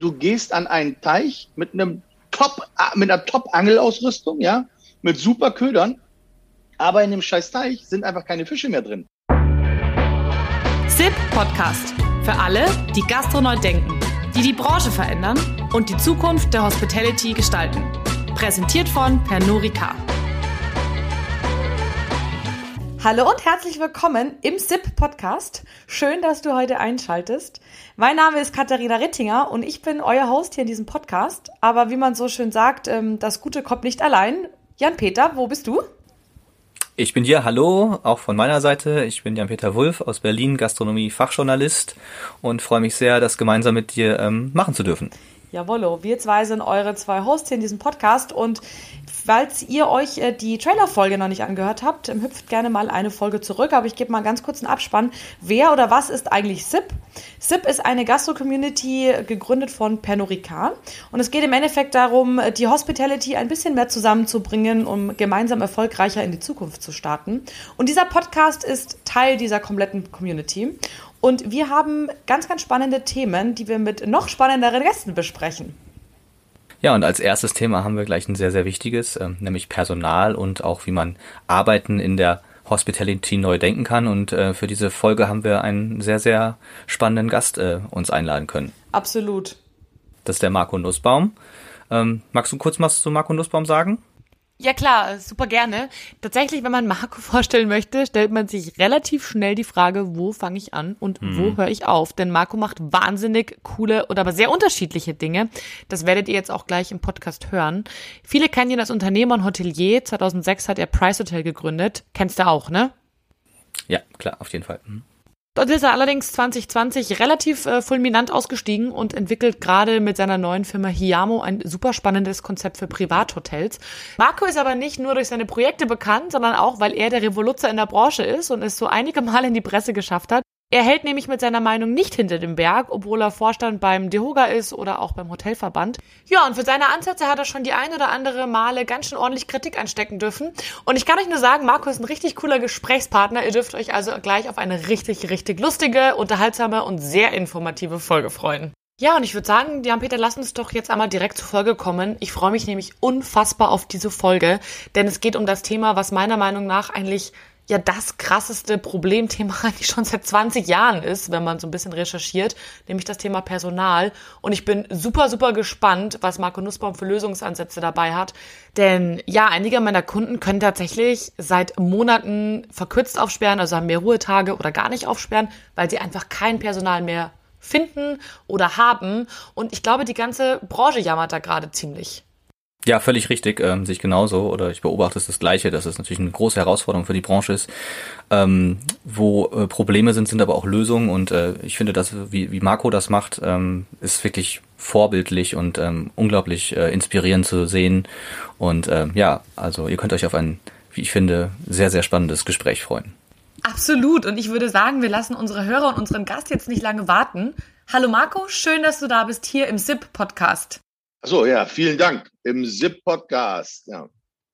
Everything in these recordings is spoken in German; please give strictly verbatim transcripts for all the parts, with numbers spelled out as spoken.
Du gehst an einen Teich mit einem Top, mit einer Top-Angelausrüstung, ja, mit super Ködern, aber in dem scheiß Teich sind einfach keine Fische mehr drin. S I P-Podcast. Für alle, die Gastro-neu denken, die die Branche verändern und die Zukunft der Hospitality gestalten. Präsentiert von Pernod Ricard. Hallo und herzlich willkommen im S I P-Podcast. Schön, dass du heute einschaltest. Mein Name ist Katharina Rittinger und ich bin euer Host hier in diesem Podcast. Aber wie man so schön sagt, das Gute kommt nicht allein. Jan-Peter, wo bist du? Ich bin hier, hallo, auch von meiner Seite. Ich bin Jan-Peter Wulff aus Berlin, Gastronomie-Fachjournalist und freue mich sehr, das gemeinsam mit dir ähm, machen zu dürfen. Jawollo, wir zwei sind eure zwei Hosts hier in diesem Podcast und falls ihr euch äh, die Trailer-Folge noch nicht angehört habt, ähm, hüpft gerne mal eine Folge zurück, aber ich gebe mal ganz kurz einen Abspann. Wer oder was ist eigentlich S I P? S I P ist eine Gastro-Community, gegründet von Pernod Ricard und es geht im Endeffekt darum, die Hospitality ein bisschen mehr zusammenzubringen, um gemeinsam erfolgreicher in die Zukunft zu starten. Und dieser Podcast ist Teil dieser kompletten Community. Und wir haben ganz, ganz spannende Themen, die wir mit noch spannenderen Gästen besprechen. Ja, und als erstes Thema haben wir gleich ein sehr, sehr wichtiges, äh, nämlich Personal und auch wie man Arbeiten in der Hospitality neu denken kann. Und äh, für diese Folge haben wir einen sehr, sehr spannenden Gast äh, uns einladen können. Absolut. Das ist der Marco Nussbaum. Ähm, magst du kurz was zu Marco Nussbaum sagen? Ja klar, super gerne. Tatsächlich, wenn man Marco vorstellen möchte, stellt man sich relativ schnell die Frage, wo fange ich an und hm. wo höre ich auf? Denn Marco macht wahnsinnig coole oder aber sehr unterschiedliche Dinge. Das werdet ihr jetzt auch gleich im Podcast hören. Viele kennen ihn als Unternehmer und Hotelier. zweitausendsechs hat er Price Hotel gegründet. Kennst du auch, ne? Ja, klar, auf jeden Fall. Hm. Dort ist er allerdings zwanzig zwanzig relativ äh, fulminant ausgestiegen und entwickelt gerade mit seiner neuen Firma Hiamo ein super spannendes Konzept für Privathotels. Marco ist aber nicht nur durch seine Projekte bekannt, sondern auch, weil er der Revoluzer in der Branche ist und es so einige Mal in die Presse geschafft hat. Er hält nämlich mit seiner Meinung nicht hinter dem Berg, obwohl er Vorstand beim DEHOGA ist oder auch beim Hotelverband. Ja, und für seine Ansätze hat er schon die ein oder andere Male ganz schön ordentlich Kritik anstecken dürfen. Und ich kann euch nur sagen, Marco ist ein richtig cooler Gesprächspartner. Ihr dürft euch also gleich auf eine richtig, richtig lustige, unterhaltsame und sehr informative Folge freuen. Ja, und ich würde sagen, Jan-Peter, lass uns doch jetzt einmal direkt zur Folge kommen. Ich freue mich nämlich unfassbar auf diese Folge, denn es geht um das Thema, was meiner Meinung nach eigentlich ja das krasseste Problemthema eigentlich schon seit zwanzig Jahren ist, wenn man so ein bisschen recherchiert, nämlich das Thema Personal. Und ich bin super, super gespannt, was Marco Nussbaum für Lösungsansätze dabei hat. Denn ja, einige meiner Kunden können tatsächlich seit Monaten verkürzt aufsperren, also haben mehr Ruhetage oder gar nicht aufsperren, weil sie einfach kein Personal mehr finden oder haben. Und ich glaube, die ganze Branche jammert da gerade ziemlich. Ja, völlig richtig, ähm, sehe ich genauso, oder ich beobachte es das Gleiche, dass es natürlich eine große Herausforderung für die Branche ist. Ähm, wo äh, Probleme sind, sind aber auch Lösungen und äh, ich finde, dass wie, wie Marco das macht, ähm, ist wirklich vorbildlich und ähm, unglaublich äh, inspirierend zu sehen und ähm, ja, also ihr könnt euch auf ein, wie ich finde, sehr, sehr spannendes Gespräch freuen. Absolut, und ich würde sagen, wir lassen unsere Hörer und unseren Gast jetzt nicht lange warten. Hallo Marco, schön, dass du da bist hier im S I P-Podcast. Achso, ja, vielen Dank. Im S I P-Podcast, ja.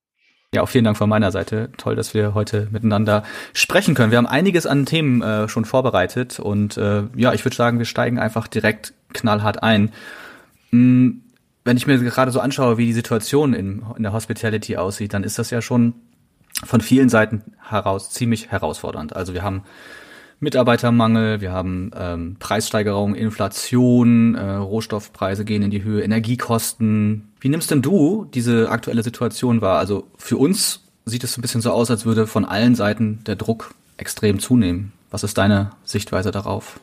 Ja, auch vielen Dank von meiner Seite. Toll, dass wir heute miteinander sprechen können. Wir haben einiges an Themen äh, schon vorbereitet und äh, ja, ich würde sagen, wir steigen einfach direkt knallhart ein. Hm, wenn ich mir gerade so anschaue, wie die Situation in, in der Hospitality aussieht, dann ist das ja schon von vielen Seiten heraus ziemlich herausfordernd. Also wir haben Mitarbeitermangel, wir haben ähm, Preissteigerung, Inflation, äh, Rohstoffpreise gehen in die Höhe, Energiekosten. Wie nimmst denn du diese aktuelle Situation wahr? Also für uns sieht es ein bisschen so aus, als würde von allen Seiten der Druck extrem zunehmen. Was ist deine Sichtweise darauf?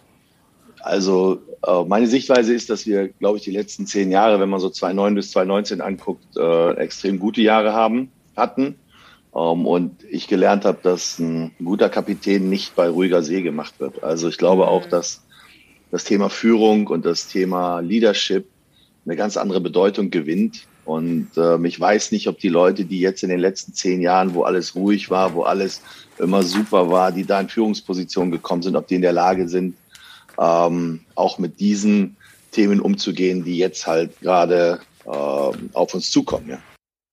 Also äh, meine Sichtweise ist, dass wir, glaube ich, die letzten zehn Jahre, wenn man so zweitausendneun bis zweitausendneunzehn anguckt, äh, extrem gute Jahre haben, hatten. Um, und ich gelernt habe, dass ein guter Kapitän nicht bei ruhiger See gemacht wird. Also ich glaube auch, dass das Thema Führung und das Thema Leadership eine ganz andere Bedeutung gewinnt. Und ähm, ich weiß nicht, ob die Leute, die jetzt in den letzten zehn Jahren, wo alles ruhig war, wo alles immer super war, die da in Führungspositionen gekommen sind, ob die in der Lage sind, ähm, auch mit diesen Themen umzugehen, die jetzt halt gerade ähm, auf uns zukommen. Ja.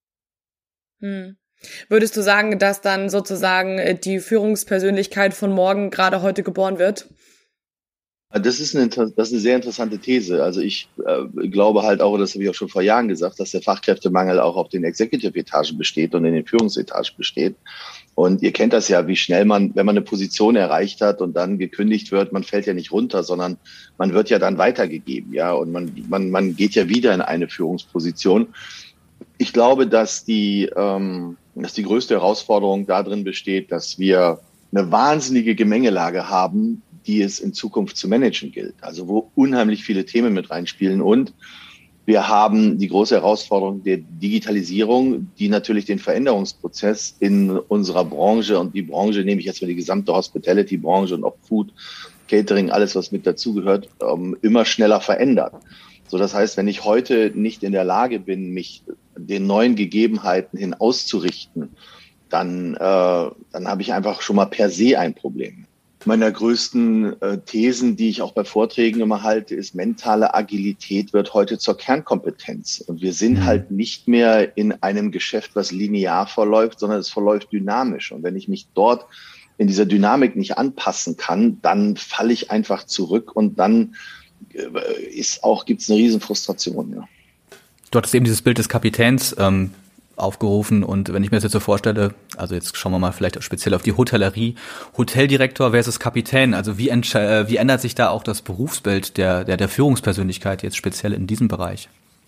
Hm. Würdest du sagen, dass dann sozusagen die Führungspersönlichkeit von morgen gerade heute geboren wird? Das ist eine, das ist eine sehr interessante These. Also ich äh, glaube halt auch, das habe ich auch schon vor Jahren gesagt, dass der Fachkräftemangel auch auf den Executive-Etagen besteht und in den Führungsetagen besteht. Und ihr kennt das ja, wie schnell man, wenn man eine Position erreicht hat und dann gekündigt wird, man fällt ja nicht runter, sondern man wird ja dann weitergegeben, ja, und man, man, man geht ja wieder in eine Führungsposition. Ich glaube, dass die, ähm, dass die größte Herausforderung darin besteht, dass wir eine wahnsinnige Gemengelage haben, die es in Zukunft zu managen gilt. Also wo unheimlich viele Themen mit reinspielen. Und wir haben die große Herausforderung der Digitalisierung, die natürlich den Veränderungsprozess in unserer Branche, und die Branche nehme ich jetzt mal die gesamte Hospitality-Branche und auch Food, Catering, alles, was mit dazugehört, immer schneller verändert. So, das heißt, wenn ich heute nicht in der Lage bin, mich den neuen Gegebenheiten hin auszurichten, dann, äh, dann habe ich einfach schon mal per se ein Problem. Meiner größten äh, Thesen, die ich auch bei Vorträgen immer halte, ist, mentale Agilität wird heute zur Kernkompetenz. Und wir sind halt nicht mehr in einem Geschäft, was linear verläuft, sondern es verläuft dynamisch. Und wenn ich mich dort in dieser Dynamik nicht anpassen kann, dann falle ich einfach zurück und dann äh, ist auch, gibt's eine riesen Frustration. Ja. Du hattest eben dieses Bild des Kapitäns ähm, aufgerufen, und wenn ich mir das jetzt so vorstelle, also jetzt schauen wir mal vielleicht speziell auf die Hotellerie, Hoteldirektor versus Kapitän, also wie, entsche- wie ändert sich da auch das Berufsbild der, der, der Führungspersönlichkeit jetzt speziell in diesem Bereich?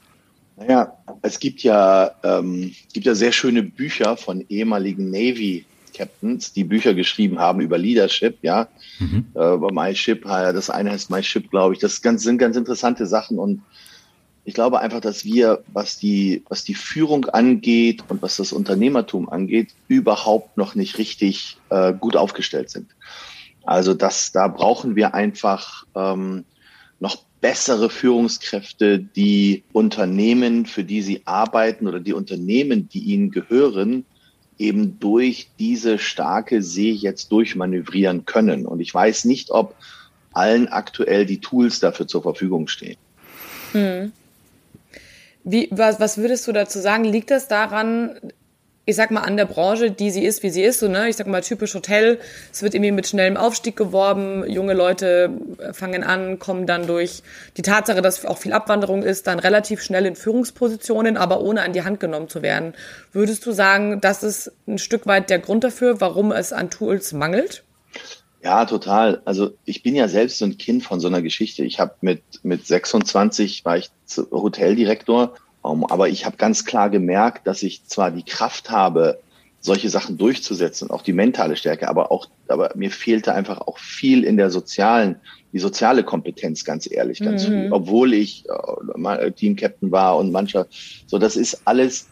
Naja, es gibt ja, ähm, gibt ja sehr schöne Bücher von ehemaligen Navy Captains, die Bücher geschrieben haben über Leadership, ja, mhm. äh, über My Ship, das eine heißt My Ship, glaube ich, das ganz, sind ganz interessante Sachen, und ich glaube einfach, dass wir, was die, was die Führung angeht und was das Unternehmertum angeht, überhaupt noch nicht richtig äh, gut aufgestellt sind. Also das, da brauchen wir einfach ähm, noch bessere Führungskräfte, die Unternehmen, für die sie arbeiten, oder die Unternehmen, die ihnen gehören, eben durch diese starke See jetzt durchmanövrieren können. Und ich weiß nicht, ob allen aktuell die Tools dafür zur Verfügung stehen. Hm. Wie, was, was würdest du dazu sagen? Liegt das daran, ich sag mal, an der Branche, die sie ist, wie sie ist, so, ne? Ich sag mal, typisch Hotel, es wird irgendwie mit schnellem Aufstieg geworben, junge Leute fangen an, kommen dann durch die Tatsache, dass auch viel Abwanderung ist, dann relativ schnell in Führungspositionen, aber ohne an die Hand genommen zu werden. Würdest du sagen, das ist ein Stück weit der Grund dafür, warum es an Tools mangelt? Ja, total. Also ich bin ja selbst so ein Kind von so einer Geschichte. Ich habe mit mit sechsundzwanzig war ich Hoteldirektor, um, aber ich habe ganz klar gemerkt, dass ich zwar die Kraft habe, solche Sachen durchzusetzen, auch die mentale Stärke, aber auch, aber mir fehlte einfach auch viel in der sozialen, die soziale Kompetenz, ganz ehrlich, ganz mhm. viel. Obwohl ich äh, Teamcaptain war und mancher, so, das ist alles.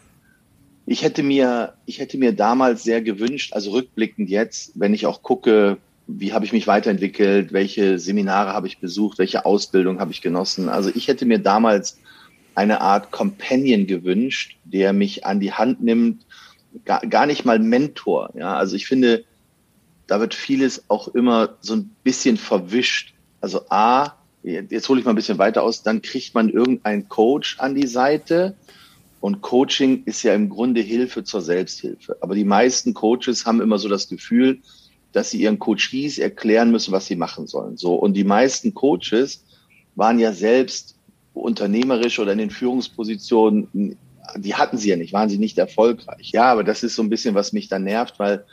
Ich hätte mir, ich hätte mir damals sehr gewünscht, also rückblickend jetzt, wenn ich auch gucke, wie habe ich mich weiterentwickelt, welche Seminare habe ich besucht, welche Ausbildung habe ich genossen. Also ich hätte mir damals eine Art Companion gewünscht, der mich an die Hand nimmt, gar, gar nicht mal Mentor. Ja, also ich finde, da wird vieles auch immer so ein bisschen verwischt. Also A, jetzt hole ich mal ein bisschen weiter aus, dann kriegt man irgendeinen Coach an die Seite, und Coaching ist ja im Grunde Hilfe zur Selbsthilfe. Aber die meisten Coaches haben immer so das Gefühl, dass sie ihren Coaches erklären müssen, was sie machen sollen. So, und die meisten Coaches waren ja selbst unternehmerisch oder in den Führungspositionen, die hatten sie ja nicht, waren sie nicht erfolgreich. Ja, aber das ist so ein bisschen, was mich dann nervt, weil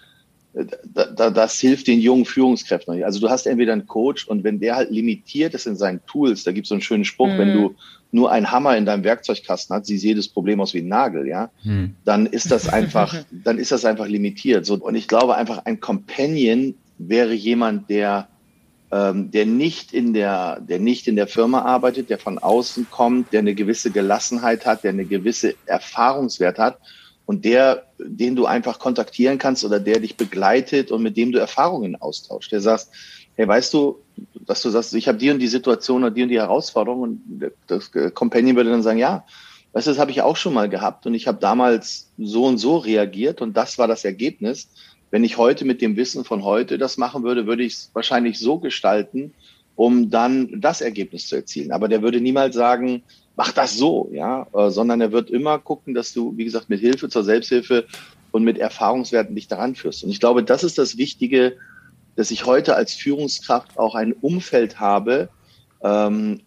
da, da, das hilft den jungen Führungskräften nicht. Also du hast entweder einen Coach, und wenn der halt limitiert ist in seinen Tools, da gibt es so einen schönen Spruch, mhm. wenn du nur einen Hammer in deinem Werkzeugkasten hast, sieht jedes Problem aus wie ein Nagel, ja, mhm. dann ist das einfach, dann ist das einfach limitiert. So, und ich glaube einfach, ein Companion wäre jemand, der ähm, der nicht in der, der nicht in der Firma arbeitet, der von außen kommt, der eine gewisse Gelassenheit hat, der eine gewisse Erfahrungswert hat, und der, den du einfach kontaktieren kannst oder der dich begleitet und mit dem du Erfahrungen austauschst. Der sagt, hey, weißt du, dass du sagst, ich habe die und die Situation und die und die Herausforderung, und das Companion würde dann sagen, ja, weißt du, das habe ich auch schon mal gehabt, und ich habe damals so und so reagiert, und das war das Ergebnis. Wenn ich heute mit dem Wissen von heute das machen würde, würde ich es wahrscheinlich so gestalten, um dann das Ergebnis zu erzielen. Aber der würde niemals sagen, mach das so, ja, äh, sondern er wird immer gucken, dass du, wie gesagt, mit Hilfe zur Selbsthilfe und mit Erfahrungswerten dich daran führst. Und ich glaube, das ist das Wichtige, dass ich heute als Führungskraft auch ein Umfeld habe, ähm,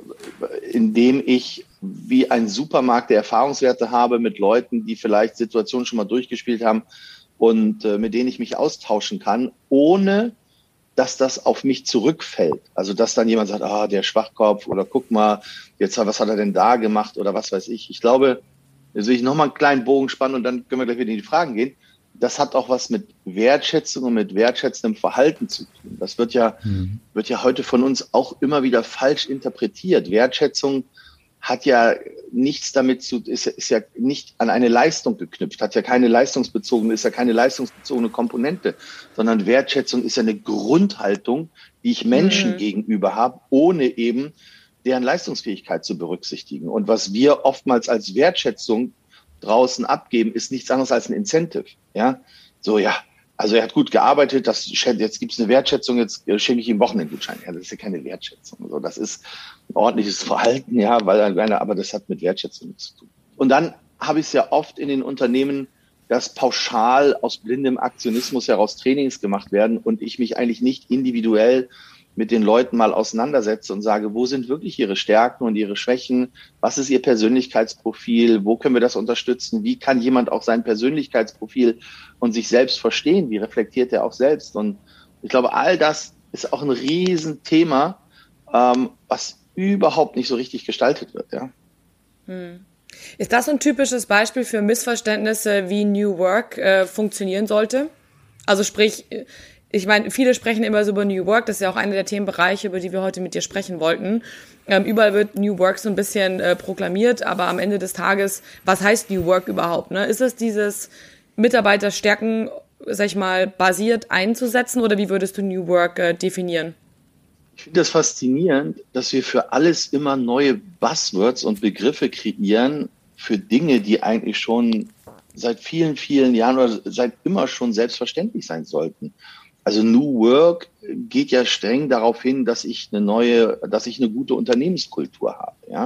indem ich wie ein Supermarkt der Erfahrungswerte habe mit Leuten, die vielleicht Situationen schon mal durchgespielt haben und äh, mit denen ich mich austauschen kann, ohne dass das auf mich zurückfällt. Also dass dann jemand sagt, ah, der Schwachkopf oder guck mal, jetzt was hat er denn da gemacht oder was weiß ich. Ich glaube, jetzt will ich nochmal einen kleinen Bogen spannen und dann können wir gleich wieder in die Fragen gehen. Das hat auch was mit Wertschätzung und mit wertschätzendem Verhalten zu tun. Das wird ja, mhm. wird ja heute von uns auch immer wieder falsch interpretiert. Wertschätzung hat ja nichts damit zu, ist, ist ja nicht an eine Leistung geknüpft, hat ja keine leistungsbezogene, ist ja keine leistungsbezogene Komponente, sondern Wertschätzung ist ja eine Grundhaltung, die ich Menschen mhm. gegenüber habe, ohne eben deren Leistungsfähigkeit zu berücksichtigen. Und was wir oftmals als Wertschätzung draußen abgeben, ist nichts anderes als ein Incentive. Ja, so, ja, also er hat gut gearbeitet, das, jetzt gibt es eine Wertschätzung, jetzt schenke ich ihm Wochenendgutschein. Ja, das ist ja keine Wertschätzung. So, das ist ein ordentliches Verhalten, ja, weil, aber das hat mit Wertschätzung nichts zu tun. Und dann habe ich es ja oft in den Unternehmen, dass pauschal aus blindem Aktionismus heraus Trainings gemacht werden und ich mich eigentlich nicht individuell mit den Leuten mal auseinandersetze und sage, wo sind wirklich ihre Stärken und ihre Schwächen? Was ist ihr Persönlichkeitsprofil? Wo können wir das unterstützen? Wie kann jemand auch sein Persönlichkeitsprofil und sich selbst verstehen? Wie reflektiert er auch selbst? Und ich glaube, all das ist auch ein Riesenthema, ähm, was überhaupt nicht so richtig gestaltet wird, ja. Hm. Ist das ein typisches Beispiel für Missverständnisse, wie New Work äh, funktionieren sollte? Also sprich, ich meine, viele sprechen immer so über New Work, das ist ja auch einer der Themenbereiche, über die wir heute mit dir sprechen wollten. Ähm, überall wird New Work so ein bisschen äh, proklamiert, aber am Ende des Tages, was heißt New Work überhaupt? Ne? Ist es dieses Mitarbeiterstärken, sag ich mal, basiert einzusetzen oder wie würdest du New Work äh, definieren? Ich finde das faszinierend, dass wir für alles immer neue Buzzwords und Begriffe kreieren für Dinge, die eigentlich schon seit vielen, vielen Jahren oder seit immer schon selbstverständlich sein sollten. Also New Work geht ja streng darauf hin, dass ich eine neue, dass ich eine gute Unternehmenskultur habe, ja.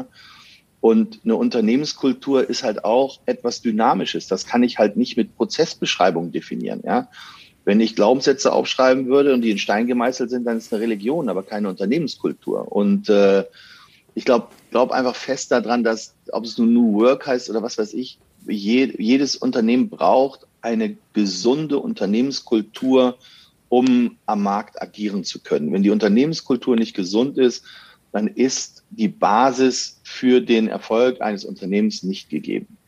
Und eine Unternehmenskultur ist halt auch etwas Dynamisches. Das kann ich halt nicht mit Prozessbeschreibungen definieren, ja. Wenn ich Glaubenssätze aufschreiben würde und die in Stein gemeißelt sind, dann ist eine Religion, aber keine Unternehmenskultur. Und äh, ich glaube glaub einfach fest daran, dass, ob es nun New Work heißt oder was weiß ich, je, jedes Unternehmen braucht eine gesunde Unternehmenskultur, um am Markt agieren zu können. Wenn die Unternehmenskultur nicht gesund ist, dann ist die Basis für den Erfolg eines Unternehmens nicht gegeben.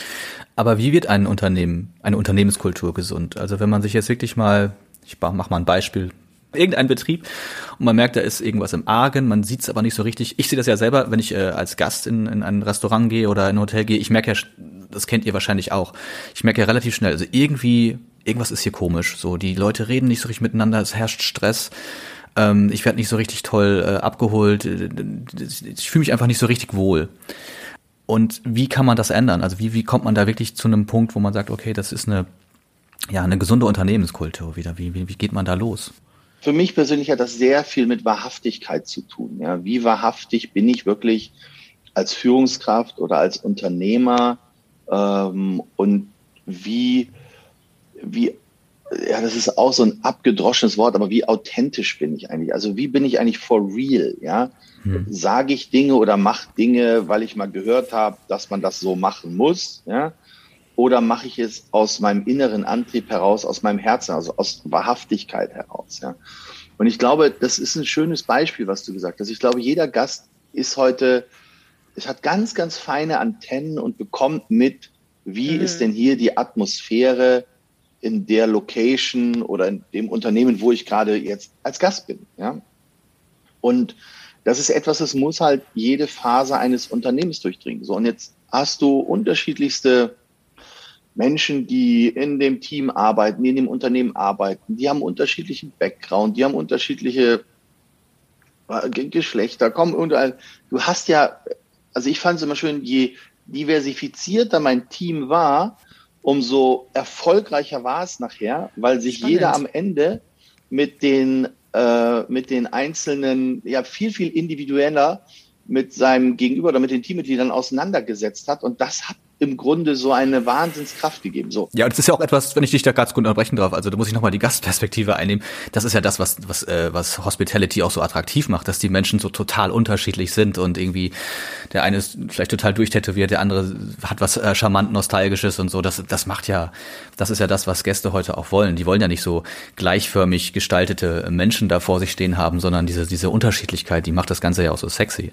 Aber wie wird ein Unternehmen, eine Unternehmenskultur gesund? Also wenn man sich jetzt wirklich mal, ich mache mal ein Beispiel, irgendein Betrieb und man merkt, da ist irgendwas im Argen, man sieht es aber nicht so richtig. Ich sehe das ja selber, wenn ich äh, als Gast in, in ein Restaurant gehe oder in ein Hotel gehe, ich merke ja, das kennt ihr wahrscheinlich auch, ich merke ja relativ schnell, also irgendwie, irgendwas ist hier komisch. So, die Leute reden nicht so richtig miteinander, es herrscht Stress. Ähm, ich werde nicht so richtig toll äh, abgeholt. Ich fühle mich einfach nicht so richtig wohl. Und wie kann man das ändern? Also wie, wie kommt man da wirklich zu einem Punkt, wo man sagt, okay, das ist eine, ja, eine gesunde Unternehmenskultur wieder. Wie, wie, wie geht man da los? Für mich persönlich hat das sehr viel mit Wahrhaftigkeit zu tun. Ja, wie wahrhaftig bin ich wirklich als Führungskraft oder als Unternehmer, ähm, und wie, wie, ja, das ist auch so ein abgedroschenes Wort, aber wie authentisch bin ich eigentlich? Also wie bin ich eigentlich for real? Ja, hm. Sage ich Dinge oder mache Dinge, weil ich mal gehört habe, dass man das so machen muss? Ja, oder mache ich es aus meinem inneren Antrieb heraus, aus meinem Herzen, also aus Wahrhaftigkeit heraus? Ja, und ich glaube, das ist ein schönes Beispiel, was du gesagt hast. Ich glaube, jeder Gast ist heute, es hat ganz, ganz feine Antennen und bekommt mit, wie mhm. ist denn hier die Atmosphäre in der Location oder in dem Unternehmen, wo ich gerade jetzt als Gast bin. Ja? Und das ist etwas, das muss halt jede Phase eines Unternehmens durchdringen. So, und jetzt hast du unterschiedlichste Menschen, die in dem Team arbeiten, die in dem Unternehmen arbeiten, die haben unterschiedlichen Background, die haben unterschiedliche Geschlechter, kommen überall. Du hast ja, also ich fand es immer schön, je diversifizierter mein Team war, umso erfolgreicher war es nachher, weil sich Spannend. jeder am Ende mit den äh, mit den einzelnen, ja viel, viel individueller mit seinem Gegenüber oder mit den Teammitgliedern auseinandergesetzt hat. Und das hat im Grunde so eine Wahnsinnskraft gegeben. So. Ja, und das ist ja auch etwas, wenn ich dich da ganz gut unterbrechen darf, also da muss ich nochmal die Gastperspektive einnehmen. Das ist ja das, was was äh, was Hospitality auch so attraktiv macht, dass die Menschen so total unterschiedlich sind und irgendwie der eine ist vielleicht total durchtätowiert, der andere hat was äh, charmant Nostalgisches und so. Das das macht ja, das ist ja das, was Gäste heute auch wollen. Die wollen ja nicht so gleichförmig gestaltete Menschen da vor sich stehen haben, sondern diese diese Unterschiedlichkeit, die macht das Ganze ja auch so sexy.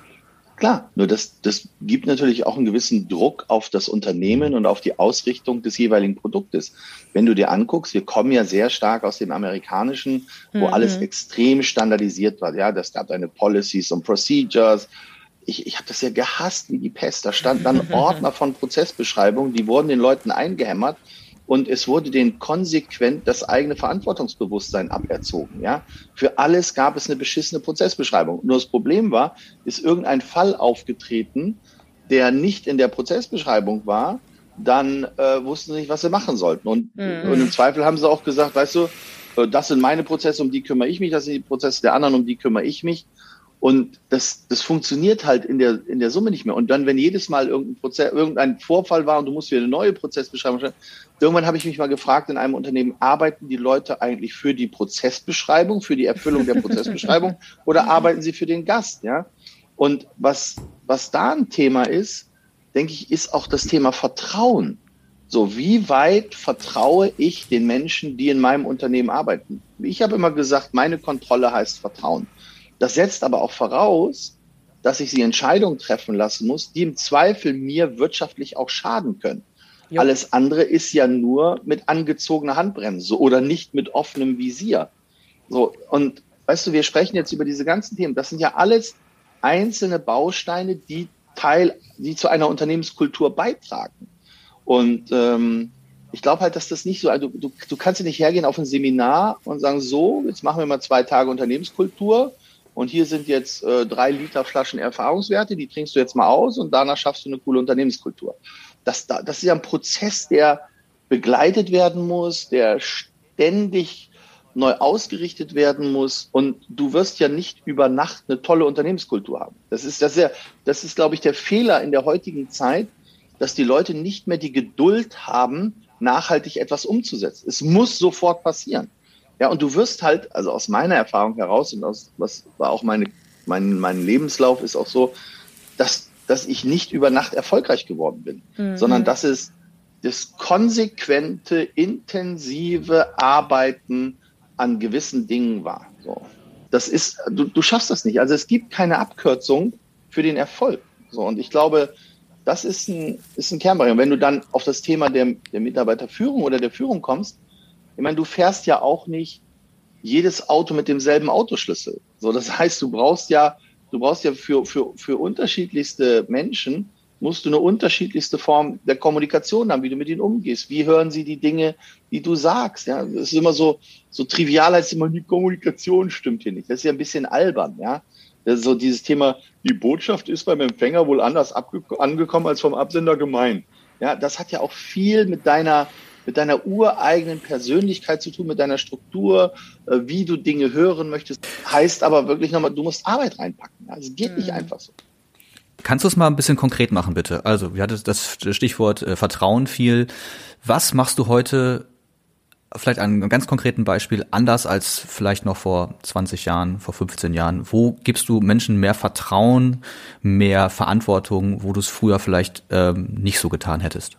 Klar, nur das, das gibt natürlich auch einen gewissen Druck auf das Unternehmen und auf die Ausrichtung des jeweiligen Produktes. Wenn du dir anguckst, wir kommen ja sehr stark aus dem Amerikanischen, wo mhm. alles extrem standardisiert war. Ja, das gab eine Policies und Procedures. Ich, ich habe das ja gehasst wie die Pest. Da standen dann Ordner von Prozessbeschreibungen, die wurden den Leuten eingehämmert. Und es wurde denen konsequent das eigene Verantwortungsbewusstsein aberzogen. Ja, für alles gab es eine beschissene Prozessbeschreibung. Nur das Problem war, ist irgendein Fall aufgetreten, der nicht in der Prozessbeschreibung war, dann äh, wussten sie nicht, was sie machen sollten. Und, mhm. und im Zweifel haben sie auch gesagt, weißt du, das sind meine Prozesse, um die kümmere ich mich, das sind die Prozesse der anderen, um die kümmere ich mich. Und das, das funktioniert halt in der, in der Summe nicht mehr. Und dann, wenn jedes Mal irgendein Prozess, irgendein Vorfall war und du musst wieder eine neue Prozessbeschreibung schreiben, irgendwann habe ich mich mal gefragt in einem Unternehmen, arbeiten die Leute eigentlich für die Prozessbeschreibung, für die Erfüllung der Prozessbeschreibung oder arbeiten sie für den Gast, ja? Und was, was da ein Thema ist, denke ich, ist auch das Thema Vertrauen. So, wie weit vertraue ich den Menschen, die in meinem Unternehmen arbeiten? Ich habe immer gesagt, meine Kontrolle heißt Vertrauen. Das setzt aber auch voraus, dass ich sie Entscheidungen treffen lassen muss, die im Zweifel mir wirtschaftlich auch schaden können. Jo. Alles andere ist ja nur mit angezogener Handbremse oder nicht mit offenem Visier. So, und weißt du, wir sprechen jetzt über diese ganzen Themen. Das sind ja alles einzelne Bausteine, die Teil, die zu einer Unternehmenskultur beitragen. Und ähm, ich glaube halt, dass das nicht so, also du, du kannst ja nicht hergehen auf ein Seminar und sagen, so, jetzt machen wir mal zwei Tage Unternehmenskultur. Und hier sind jetzt äh, drei Liter Flaschen Erfahrungswerte, die trinkst du jetzt mal aus und danach schaffst du eine coole Unternehmenskultur. Das, das ist ja ein Prozess, der begleitet werden muss, der ständig neu ausgerichtet werden muss. Und du wirst ja nicht über Nacht eine tolle Unternehmenskultur haben. Das ist, das ist, ja, das ist, glaube ich, der Fehler in der heutigen Zeit, dass die Leute nicht mehr die Geduld haben, nachhaltig etwas umzusetzen. Es muss sofort passieren. Ja, und du wirst halt, also aus meiner Erfahrung heraus und aus was war auch meine, mein, mein Lebenslauf ist auch so, dass, dass ich nicht über Nacht erfolgreich geworden bin, mhm. sondern dass es das konsequente, intensive Arbeiten an gewissen Dingen war. So. Das ist, du, du schaffst das nicht. Also es gibt keine Abkürzung für den Erfolg. So, und ich glaube, das ist ein, ist ein Kernbereich. Und wenn du dann auf das Thema der, der Mitarbeiterführung oder der Führung kommst, ich meine, du fährst ja auch nicht jedes Auto mit demselben Autoschlüssel. So, das heißt, du brauchst ja, du brauchst ja für, für, für unterschiedlichste Menschen musst du eine unterschiedlichste Form der Kommunikation haben, wie du mit ihnen umgehst. Wie hören sie die Dinge, die du sagst? Ja, das ist immer so, so trivial, als immer die Kommunikation stimmt hier nicht. Das ist ja ein bisschen albern, ja. Das ist so dieses Thema, die Botschaft ist beim Empfänger wohl anders abge- angekommen als vom Absender gemeint. Ja, das hat ja auch viel mit deiner mit deiner ureigenen Persönlichkeit zu tun, mit deiner Struktur, wie du Dinge hören möchtest. Heißt aber wirklich nochmal, du musst Arbeit reinpacken. Also es geht mhm. nicht einfach so. Kannst du es mal ein bisschen konkret machen, bitte? Also, wir hatten das Stichwort äh, Vertrauen viel. Was machst du heute, vielleicht an einem ganz konkreten Beispiel, anders als vielleicht noch vor zwanzig Jahren, vor fünfzehn Jahren? Wo gibst du Menschen mehr Vertrauen, mehr Verantwortung, wo du es früher vielleicht ähm, nicht so getan hättest?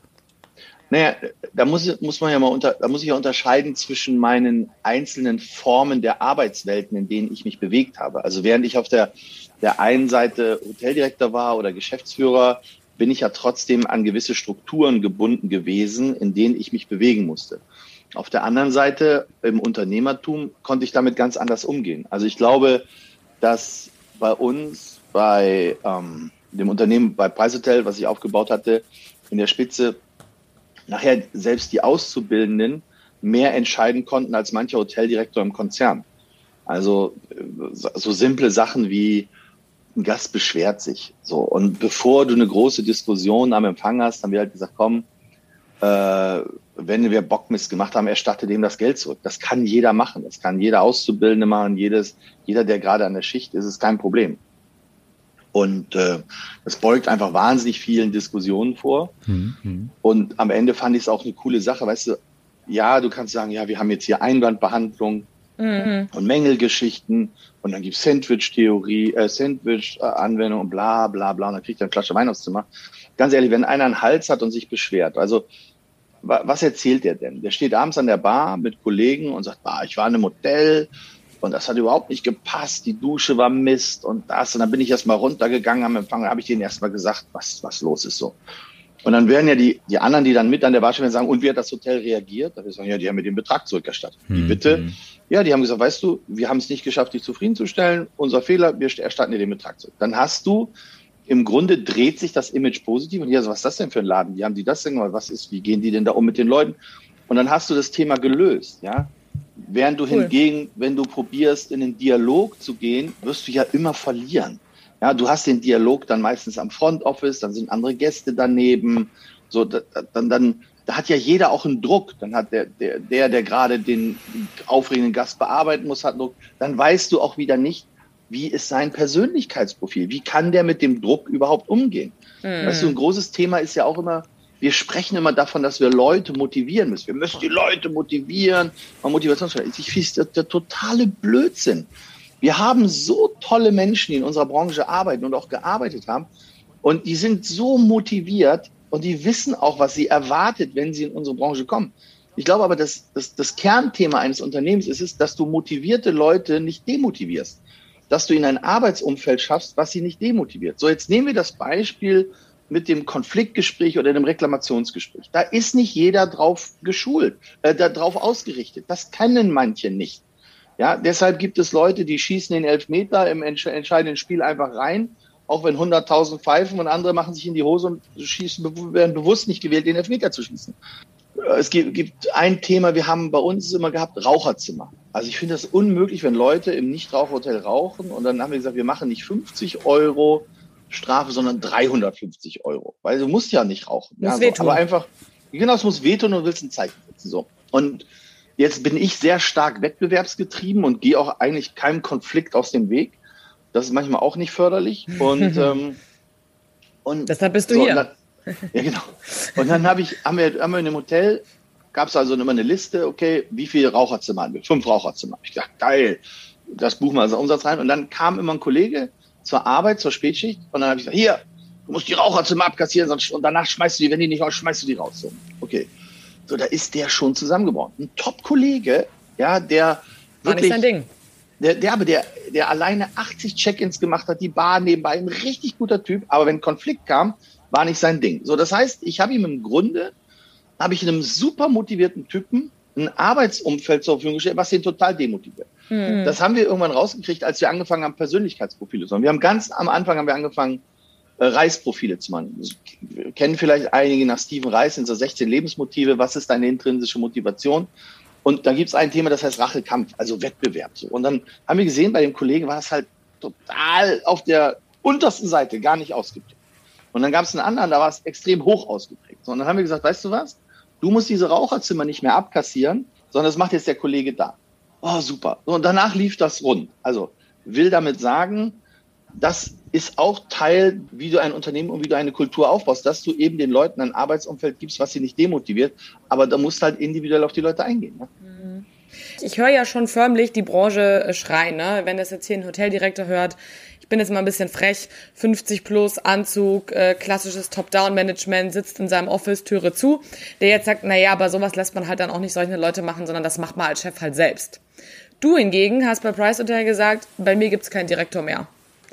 Naja, da muss, muss man ja mal unter, da muss ich ja unterscheiden zwischen meinen einzelnen Formen der Arbeitswelten, in denen ich mich bewegt habe. Also während ich auf der, der einen Seite Hoteldirektor war oder Geschäftsführer, bin ich ja trotzdem an gewisse Strukturen gebunden gewesen, in denen ich mich bewegen musste. Auf der anderen Seite im Unternehmertum konnte ich damit ganz anders umgehen. Also ich glaube, dass bei uns, bei ähm, dem Unternehmen, bei Preishotel, was ich aufgebaut hatte, in der Spitze, nachher selbst die Auszubildenden mehr entscheiden konnten als mancher Hoteldirektor im Konzern. Also so simple Sachen wie ein Gast beschwert sich. So, und bevor du eine große Diskussion am Empfang hast, haben wir halt gesagt, komm, äh, wenn wir Bockmist gemacht haben, erstatte dem das Geld zurück. Das kann jeder machen. Das kann jeder Auszubildende machen, jedes, jeder, der gerade an der Schicht ist, ist kein Problem. Und äh, das beugt einfach wahnsinnig vielen Diskussionen vor. Mhm. Und am Ende fand ich es auch eine coole Sache. Weißt du, ja, du kannst sagen, ja, wir haben jetzt hier Einwandbehandlung mhm. und Mängelgeschichten und dann gibt's Sandwich-Theorie, äh, Sandwich-Anwendung und bla bla bla und dann kriegt er eine Flasche Wein aufs Zimmer. Ganz ehrlich, wenn einer einen Hals hat und sich beschwert, also wa- was erzählt der denn? Der steht abends an der Bar mit Kollegen und sagt, ah, ich war in einem Hotel und das hat überhaupt nicht gepasst, die Dusche war Mist und das. Und dann bin ich erst mal runtergegangen am Empfang und habe ich denen erst mal gesagt, was was los ist so. Und dann werden ja die die anderen, die dann mit an der Bar stehen, sagen, und wie hat das Hotel reagiert? Da wir sagen, ja, die haben mir den Betrag zurückerstattet. Hm, die Bitte, hm. ja, die haben gesagt, weißt du, wir haben es nicht geschafft, dich zufriedenzustellen. Unser Fehler, wir erstatten dir den Betrag zurück. Dann hast du, im Grunde dreht sich das Image positiv. Und ja, so, was ist das denn für ein Laden? Wie haben die das denn gemacht? Was ist, wie gehen die denn da um mit den Leuten? Und dann hast du das Thema gelöst, ja. Während du cool. hingegen, wenn du probierst, in den Dialog zu gehen, wirst du ja immer verlieren. Ja, du hast den Dialog dann meistens am Front Office, dann sind andere Gäste daneben. So, da, dann, dann, da hat ja jeder auch einen Druck. Dann hat der, der, der, der gerade den aufregenden Gast bearbeiten muss, hat einen Druck. Dann weißt du auch wieder nicht, wie ist sein Persönlichkeitsprofil? Wie kann der mit dem Druck überhaupt umgehen? Mhm. Weißt du, ein großes Thema ist ja auch immer, wir sprechen immer davon, dass wir Leute motivieren müssen. Wir müssen die Leute motivieren. Motivationsstrategie. Ich finde das der totale Blödsinn. Wir haben so tolle Menschen, die in unserer Branche arbeiten und auch gearbeitet haben. Und die sind so motiviert und die wissen auch, was sie erwartet, wenn sie in unsere Branche kommen. Ich glaube aber, dass, dass das Kernthema eines Unternehmens ist, ist, dass du motivierte Leute nicht demotivierst. Dass du ihnen ein Arbeitsumfeld schaffst, was sie nicht demotiviert. So, jetzt nehmen wir das Beispiel mit dem Konfliktgespräch oder dem Reklamationsgespräch. Da ist nicht jeder drauf geschult, äh, darauf ausgerichtet. Das können manche nicht. Ja, deshalb gibt es Leute, die schießen den Elfmeter im entsch- entscheidenden Spiel einfach rein, auch wenn hunderttausend pfeifen, und andere machen sich in die Hose und schießen, werden bewusst nicht gewählt, den Elfmeter zu schießen. Es gibt, gibt ein Thema, wir haben bei uns immer gehabt, Raucherzimmer. Also ich finde das unmöglich, wenn Leute im Nichtraucherhotel rauchen, und dann haben wir gesagt, wir machen nicht fünfzig Euro Strafe, sondern dreihundertfünfzig Euro. Weil du musst ja nicht rauchen. Muss ja, wehtun. So. Aber einfach, genau, es muss wehtun und du willst ein Zeichen setzen. So. Und jetzt bin ich sehr stark wettbewerbsgetrieben und gehe auch eigentlich keinem Konflikt aus dem Weg. Das ist manchmal auch nicht förderlich. Und, ähm, und deshalb bist du so, hier. Dann, ja, genau. Und dann habe ich, haben wir, haben wir in einem Hotel, gab es also immer eine Liste, okay, wie viele Raucherzimmer haben wir? Fünf Raucherzimmer. Ich dachte, geil, das buchen wir als Umsatz rein. Und dann kam immer ein Kollege zur Arbeit, zur Spätschicht, und dann habe ich gesagt, hier, du musst die Raucherzimmer abkassieren, sonst, und danach schmeißt du die, wenn die nicht raus, schmeißt du die raus. So, okay. So, da ist der schon zusammengebrochen. Ein Top-Kollege, ja, der war wirklich, nicht sein Ding. Der, der, aber der, der alleine achtzig Check-ins gemacht hat, die Bar nebenbei, ein richtig guter Typ, aber wenn Konflikt kam, war nicht sein Ding. So, das heißt, ich habe ihm im Grunde, habe ich einem super motivierten Typen ein Arbeitsumfeld zur Verfügung gestellt, was ihn total demotiviert. Mhm. Das haben wir irgendwann rausgekriegt, als wir angefangen haben, Persönlichkeitsprofile zu machen. Wir haben ganz am Anfang haben wir angefangen, äh, Reisprofile zu machen. Wir kennen vielleicht einige nach Steven Reiss, sind so sechzehn Lebensmotive. Was ist deine intrinsische Motivation? Und da gibt es ein Thema, das heißt Rachekampf, also Wettbewerb. So. Und dann haben wir gesehen, bei dem Kollegen war es halt total auf der untersten Seite, gar nicht ausgeprägt. Und dann gab es einen anderen, da war es extrem hoch ausgeprägt. So, und dann haben wir gesagt, weißt du was? Du musst diese Raucherzimmer nicht mehr abkassieren, sondern das macht jetzt der Kollege da. Oh, super. So, und danach lief das rund. Also will damit sagen, das ist auch Teil, wie du ein Unternehmen und wie du eine Kultur aufbaust, dass du eben den Leuten ein Arbeitsumfeld gibst, was sie nicht demotiviert. Aber da musst du halt individuell auf die Leute eingehen. Ne? Ich höre ja schon förmlich die Branche schreien, ne? Wenn das jetzt hier ein Hoteldirektor hört. Ich bin jetzt mal ein bisschen frech, fünfzig plus, Anzug, äh, klassisches Top-Down-Management, sitzt in seinem Office, Türe zu, der jetzt sagt, naja, aber sowas lässt man halt dann auch nicht solche Leute machen, sondern das macht man als Chef halt selbst. Du hingegen hast bei Price Hotel gesagt, bei mir gibt's keinen Direktor mehr.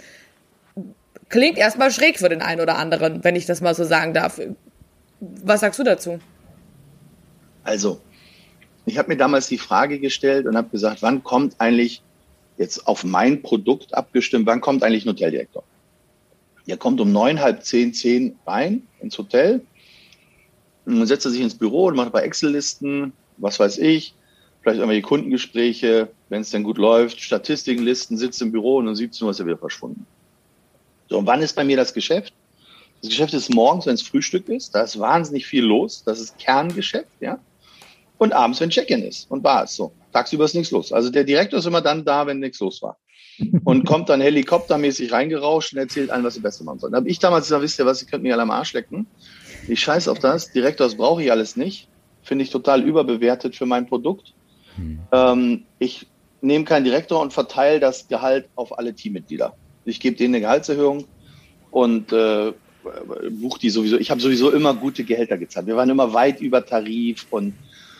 Klingt erstmal schräg für den einen oder anderen, wenn ich das mal so sagen darf. Was sagst du dazu? Also, ich habe mir damals die Frage gestellt und habe gesagt, wann kommt eigentlich, jetzt auf mein Produkt abgestimmt, wann kommt eigentlich ein Hoteldirektor? Der kommt um neun, halb zehn, zehn rein ins Hotel, und dann setzt er sich ins Büro und macht ein paar Excel-Listen, was weiß ich, vielleicht irgendwelche Kundengespräche, wenn es denn gut läuft, Statistikenlisten, sitzt im Büro und um siebzehn Uhr ist er wieder verschwunden. So, und wann ist bei mir das Geschäft? Das Geschäft ist morgens, wenn es Frühstück ist, da ist wahnsinnig viel los, das ist Kerngeschäft, ja. Und abends, wenn Check-in ist und Bar ist, so. Tagsüber ist nichts los. Also der Direktor ist immer dann da, wenn nichts los war. und kommt dann helikoptermäßig reingerauscht und erzählt allen, was sie besser machen sollen. Da habe ich damals gesagt, wisst ihr was, ihr könnt mich alle am Arsch lecken. Ich scheiß auf das, Direktors brauche ich alles nicht. Finde ich total überbewertet für mein Produkt. Hm. Ähm, ich nehme keinen Direktor und verteile das Gehalt auf alle Teammitglieder. Ich gebe denen eine Gehaltserhöhung und äh, buche die sowieso. Ich habe sowieso immer gute Gehälter gezahlt. Wir waren immer weit über Tarif und,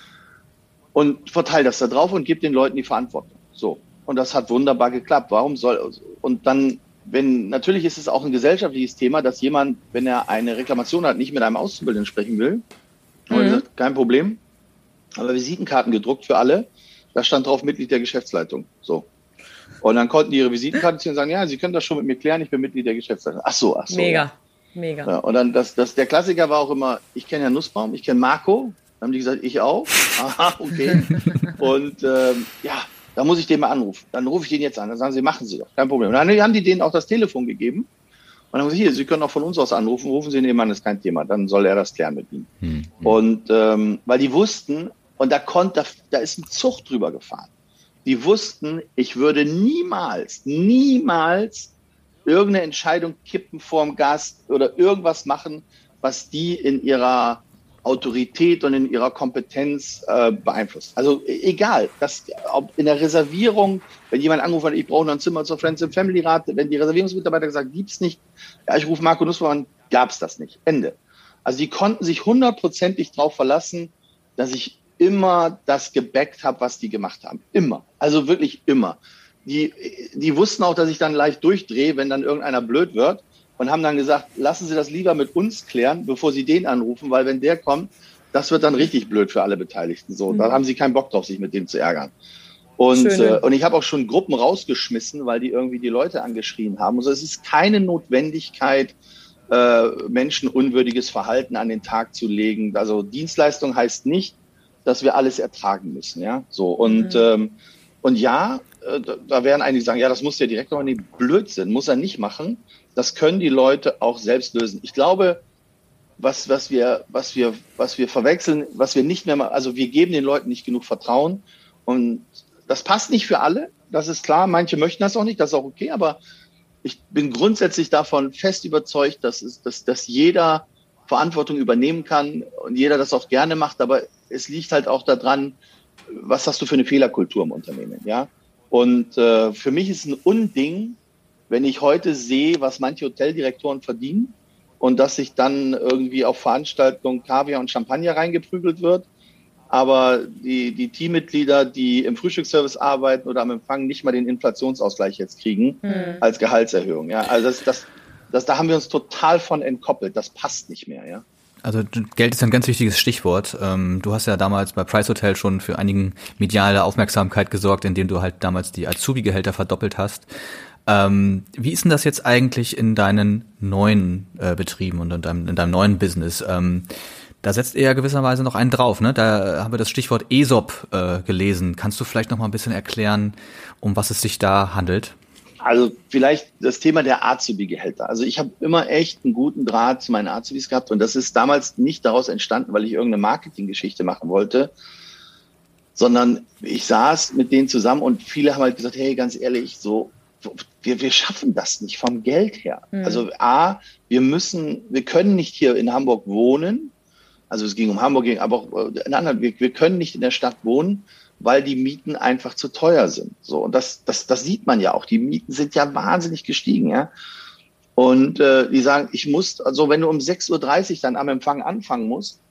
und verteile das da drauf und gebe den Leuten die Verantwortung. So. Und das hat wunderbar geklappt. Warum soll, und dann, wenn, natürlich ist es auch ein gesellschaftliches Thema, dass jemand, wenn er eine Reklamation hat, nicht mit einem Auszubildenden sprechen will. Und mhm. gesagt, kein Problem. Aber Visitenkarten gedruckt für alle. Da stand drauf Mitglied der Geschäftsleitung. So. Und dann konnten die ihre Visitenkarte ziehen und sagen, ja, Sie können das schon mit mir klären, ich bin Mitglied der Geschäftsleitung. Ach so, ach so. Mega, ja. mega. Ja, und dann, das, das, der Klassiker war auch immer, ich kenne ja Nussbaum, ich kenne Marco. Dann haben die gesagt, ich auch. Aha, okay. Und ähm, ja, da muss ich den mal anrufen. Dann rufe ich den jetzt an. Dann sagen sie, machen Sie doch, kein Problem. Und dann haben die denen auch das Telefon gegeben. Und dann haben sie, hier, Sie können auch von uns aus anrufen, rufen Sie den Mann, ist kein Thema. Dann soll er das klären mit Ihnen. Hm. Und ähm, weil die wussten, und da konnte, da ist ein Zug drüber gefahren. Die wussten, ich würde niemals, niemals irgendeine Entscheidung kippen vorm Gast oder irgendwas machen, was die in ihrer Autorität und in ihrer Kompetenz äh, beeinflusst. Also egal, das, ob in der Reservierung, wenn jemand angerufen hat, ich brauche noch ein Zimmer zur Friends and Family Rat, wenn die Reservierungsmitarbeiter gesagt, gibt's nicht, ja, ich rufe Marco Nussbaum an, gab's das nicht. Ende. Also die konnten sich hundertprozentig drauf verlassen, dass ich immer das gebackt habe, was die gemacht haben. Immer. Also wirklich immer. Die, die wussten auch, dass ich dann leicht durchdrehe, wenn dann irgendeiner blöd wird und haben dann gesagt, lassen Sie das lieber mit uns klären, bevor Sie den anrufen, weil wenn der kommt, das wird dann richtig blöd für alle Beteiligten. So, mhm. Da haben sie keinen Bock drauf, sich mit dem zu ärgern. Und, äh, und ich habe auch schon Gruppen rausgeschmissen, weil die irgendwie die Leute angeschrien haben. Also es ist keine Notwendigkeit, äh, Menschen unwürdiges Verhalten an den Tag zu legen. Also Dienstleistung heißt nicht, dass wir alles ertragen müssen, ja, so und mhm. ähm, und ja, äh, da werden einige sagen, ja, das muss der Direktor machen, nee, Blödsinn, muss er nicht machen. Das können die Leute auch selbst lösen. Ich glaube, was was wir was wir was wir verwechseln, was wir nicht mehr machen, also wir geben den Leuten nicht genug Vertrauen und das passt nicht für alle. Das ist klar. Manche möchten das auch nicht, das ist auch okay. Aber ich bin grundsätzlich davon fest überzeugt, dass es, dass dass jeder Verantwortung übernehmen kann und jeder das auch gerne macht, aber es liegt halt auch daran, was hast du für eine Fehlerkultur im Unternehmen, ja? Und äh, für mich ist ein Unding, wenn ich heute sehe, was manche Hoteldirektoren verdienen und dass sich dann irgendwie auf Veranstaltungen Kaviar und Champagner reingeprügelt wird, aber die, die Teammitglieder, die im Frühstücksservice arbeiten oder am Empfang, nicht mal den Inflationsausgleich jetzt kriegen mhm. als Gehaltserhöhung, ja? Also das, das Das, da haben wir uns total von entkoppelt. Das passt nicht mehr, ja. Also Geld ist ein ganz wichtiges Stichwort. Du hast ja damals bei Price Hotel schon für einigen mediale Aufmerksamkeit gesorgt, indem du halt damals die Azubi-Gehälter verdoppelt hast. Wie ist denn das jetzt eigentlich in deinen neuen äh, Betrieben und in deinem, in deinem neuen Business? Ähm, da setzt ihr ja gewisserweise noch einen drauf, ne? Da haben wir das Stichwort E S O P äh, gelesen. Kannst du vielleicht noch mal ein bisschen erklären, um was es sich da handelt? Also vielleicht das Thema der Azubi-Gehälter. Also ich habe immer echt einen guten Draht zu meinen Azubis gehabt und das ist damals nicht daraus entstanden, weil ich irgendeine Marketinggeschichte machen wollte, sondern ich saß mit denen zusammen und viele haben halt gesagt, hey, ganz ehrlich, so wir, wir schaffen das nicht vom Geld her. Mhm. Also A, wir müssen, wir können nicht hier in Hamburg wohnen. Also es ging um Hamburg, aber auch in anderen, wir, wir können nicht in der Stadt wohnen, weil die Mieten einfach zu teuer sind. So, und das, das, das sieht man ja auch. Die Mieten sind ja wahnsinnig gestiegen, ja. Und äh, die sagen, ich muss, also wenn du um sechs Uhr dreißig dann am Empfang anfangen musst,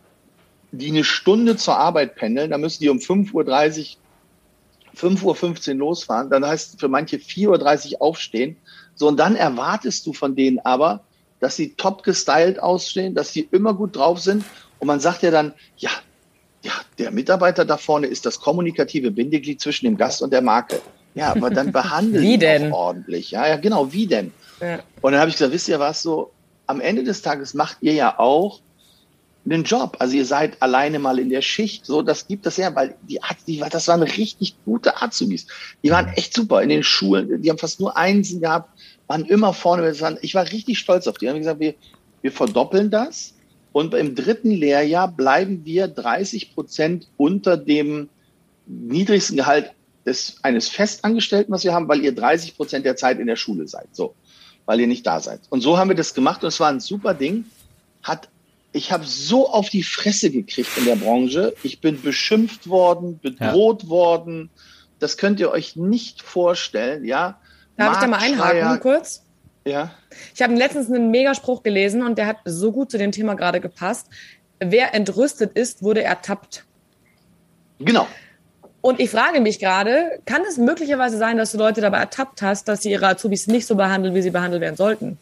die eine Stunde zur Arbeit pendeln, dann müssen die um fünf Uhr dreißig, fünf Uhr fünfzehn losfahren, dann heißt für manche vier Uhr dreißig aufstehen. So, und dann erwartest du von denen aber, dass sie top gestylt ausstehen, dass sie immer gut drauf sind. Und man sagt ja dann, ja, ja, der Mitarbeiter da vorne ist das kommunikative Bindeglied zwischen dem Gast und der Marke. Ja, aber dann behandeln wie die denn? Auch ordentlich. Ja, ja, genau, wie denn? Ja. Und dann habe ich gesagt, wisst ihr was, so am Ende des Tages macht ihr ja auch einen Job. Also ihr seid alleine mal in der Schicht. So, das gibt es ja, weil die, die das waren richtig gute Azubis. Die waren echt super in den Schulen. Die haben fast nur Einsen gehabt, waren immer vorne. Ich war richtig stolz auf die. Dann habe ich gesagt, wir, wir verdoppeln das. Und im dritten Lehrjahr bleiben wir dreißig Prozent unter dem niedrigsten Gehalt des, eines Festangestellten, was wir haben, weil ihr dreißig Prozent der Zeit in der Schule seid, so, weil ihr nicht da seid. Und so haben wir das gemacht und es war ein super Ding. Hat, ich habe so auf die Fresse gekriegt in der Branche. Ich bin beschimpft worden, bedroht ja. worden. Das könnt ihr euch nicht vorstellen, ja. Darf ich da mal einhaken kurz? Ja. Ich habe letztens einen Megaspruch gelesen und der hat so gut zu dem Thema gerade gepasst. Wer entrüstet ist, wurde ertappt. Genau. Und ich frage mich gerade, kann es möglicherweise sein, dass du Leute dabei ertappt hast, dass sie ihre Azubis nicht so behandeln, wie sie behandelt werden sollten?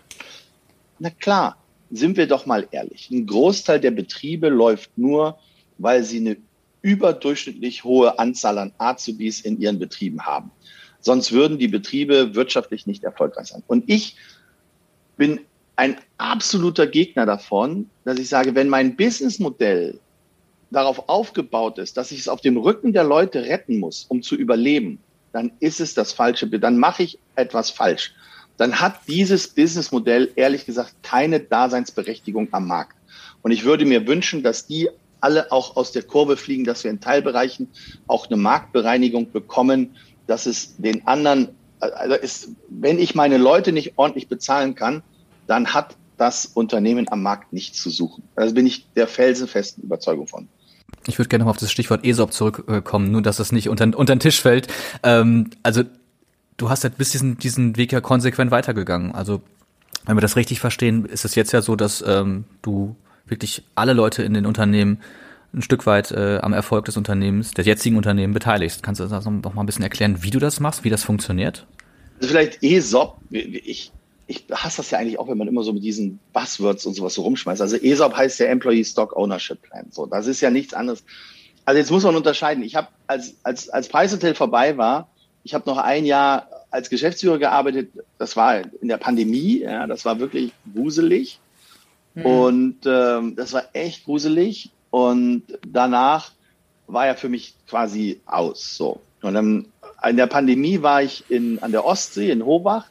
Na klar, sind wir doch mal ehrlich. Ein Großteil der Betriebe läuft nur, weil sie eine überdurchschnittlich hohe Anzahl an Azubis in ihren Betrieben haben. Sonst würden die Betriebe wirtschaftlich nicht erfolgreich sein. Und ich bin ein absoluter Gegner davon, dass ich sage, wenn mein Businessmodell darauf aufgebaut ist, dass ich es auf dem Rücken der Leute retten muss, um zu überleben, dann ist es das Falsche, dann mache ich etwas falsch. Dann hat dieses Businessmodell, ehrlich gesagt, keine Daseinsberechtigung am Markt. Und ich würde mir wünschen, dass die alle auch aus der Kurve fliegen, dass wir in Teilbereichen auch eine Marktbereinigung bekommen, dass es den anderen, also ist, wenn ich meine Leute nicht ordentlich bezahlen kann, dann hat das Unternehmen am Markt nichts zu suchen. Also bin ich der felsenfesten Überzeugung von. Ich würde gerne noch auf das Stichwort E S O P zurückkommen, nur dass das nicht unter, unter den Tisch fällt. Ähm, also du hast halt bis diesen, diesen Weg ja konsequent weitergegangen. Also wenn wir das richtig verstehen, ist es jetzt ja so, dass ähm, du wirklich alle Leute in den Unternehmen ein Stück weit äh, am Erfolg des Unternehmens, des jetzigen Unternehmens beteiligst. Kannst du das noch mal ein bisschen erklären, wie du das machst, wie das funktioniert? Also vielleicht E S O P, ich, ich hasse das ja eigentlich auch, wenn man immer so mit diesen Buzzwords und sowas so rumschmeißt. Also E S O P heißt ja Employee Stock Ownership Plan. So, das ist ja nichts anderes. Also jetzt muss man unterscheiden. Ich habe, als als als Preishotel vorbei war, ich habe noch ein Jahr als Geschäftsführer gearbeitet. Das war in der Pandemie. Ja, das war wirklich gruselig. Mhm. Und ähm, das war echt gruselig. Und danach war ja für mich quasi aus. So. Und dann in der Pandemie war ich in, an der Ostsee in Hobach,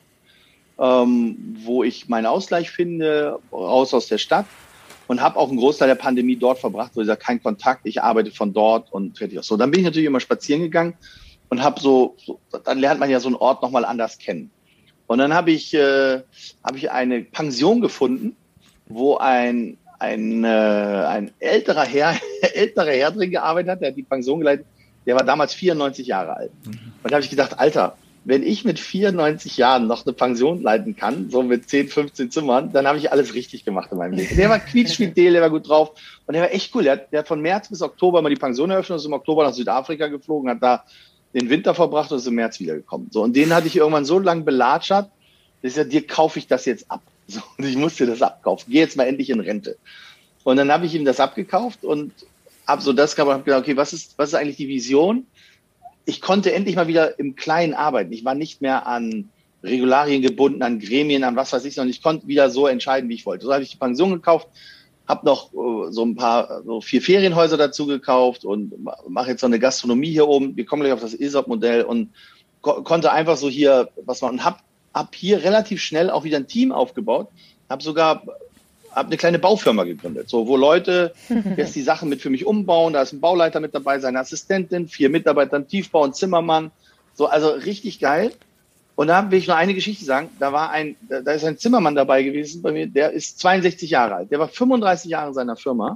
ähm, wo ich meinen Ausgleich finde, raus aus der Stadt. Und habe auch einen Großteil der Pandemie dort verbracht, wo ich sage, kein Kontakt, ich arbeite von dort und fertig. So, dann bin ich natürlich immer spazieren gegangen und habe so, so, dann lernt man ja so einen Ort nochmal anders kennen. Und dann habe ich, äh, habe ich eine Pension gefunden, wo ein Ein, äh, ein älterer Herr, älterer Herr drin gearbeitet hat, der hat die Pension geleitet, der war damals vierundneunzig Jahre alt. Mhm. Und da habe ich gedacht, Alter, wenn ich mit vierundneunzig Jahren noch eine Pension leiten kann, so mit zehn, fünfzehn Zimmern, dann habe ich alles richtig gemacht in meinem Leben. Der war quietschfidel, der war gut drauf und der war echt cool. Der hat, der hat von März bis Oktober mal die Pension eröffnet, ist im Oktober nach Südafrika geflogen, hat da den Winter verbracht und ist im März wiedergekommen. So, und den hatte ich irgendwann so lange belatschert, dass ich gesagt, dir kaufe ich das jetzt ab. So, und ich musste das abkaufen. Geh jetzt mal endlich in Rente. Und dann habe ich ihm das abgekauft und habe so das gehabt und habe gedacht, okay, was ist, was ist eigentlich die Vision? Ich konnte endlich mal wieder im Kleinen arbeiten. Ich war nicht mehr an Regularien gebunden, an Gremien, an was weiß ich, sondern ich konnte wieder so entscheiden, wie ich wollte. So habe ich die Pension gekauft, habe noch uh, so ein paar, so vier Ferienhäuser dazu gekauft und mache jetzt so eine Gastronomie hier oben. Wir kommen gleich auf das E S O P-Modell und ko- konnte einfach so hier was machen und habe hab hier relativ schnell auch wieder ein Team aufgebaut. Habe sogar hab eine kleine Baufirma gegründet, so wo Leute jetzt die Sachen mit für mich umbauen. Da ist ein Bauleiter mit dabei, seine Assistentin, vier Mitarbeiter im Tiefbau, ein Zimmermann. So, also richtig geil. Und da will ich nur eine Geschichte sagen. Da war ein, da ist ein Zimmermann dabei gewesen bei mir, der ist zweiundsechzig Jahre alt. Der war fünfunddreißig Jahre in seiner Firma.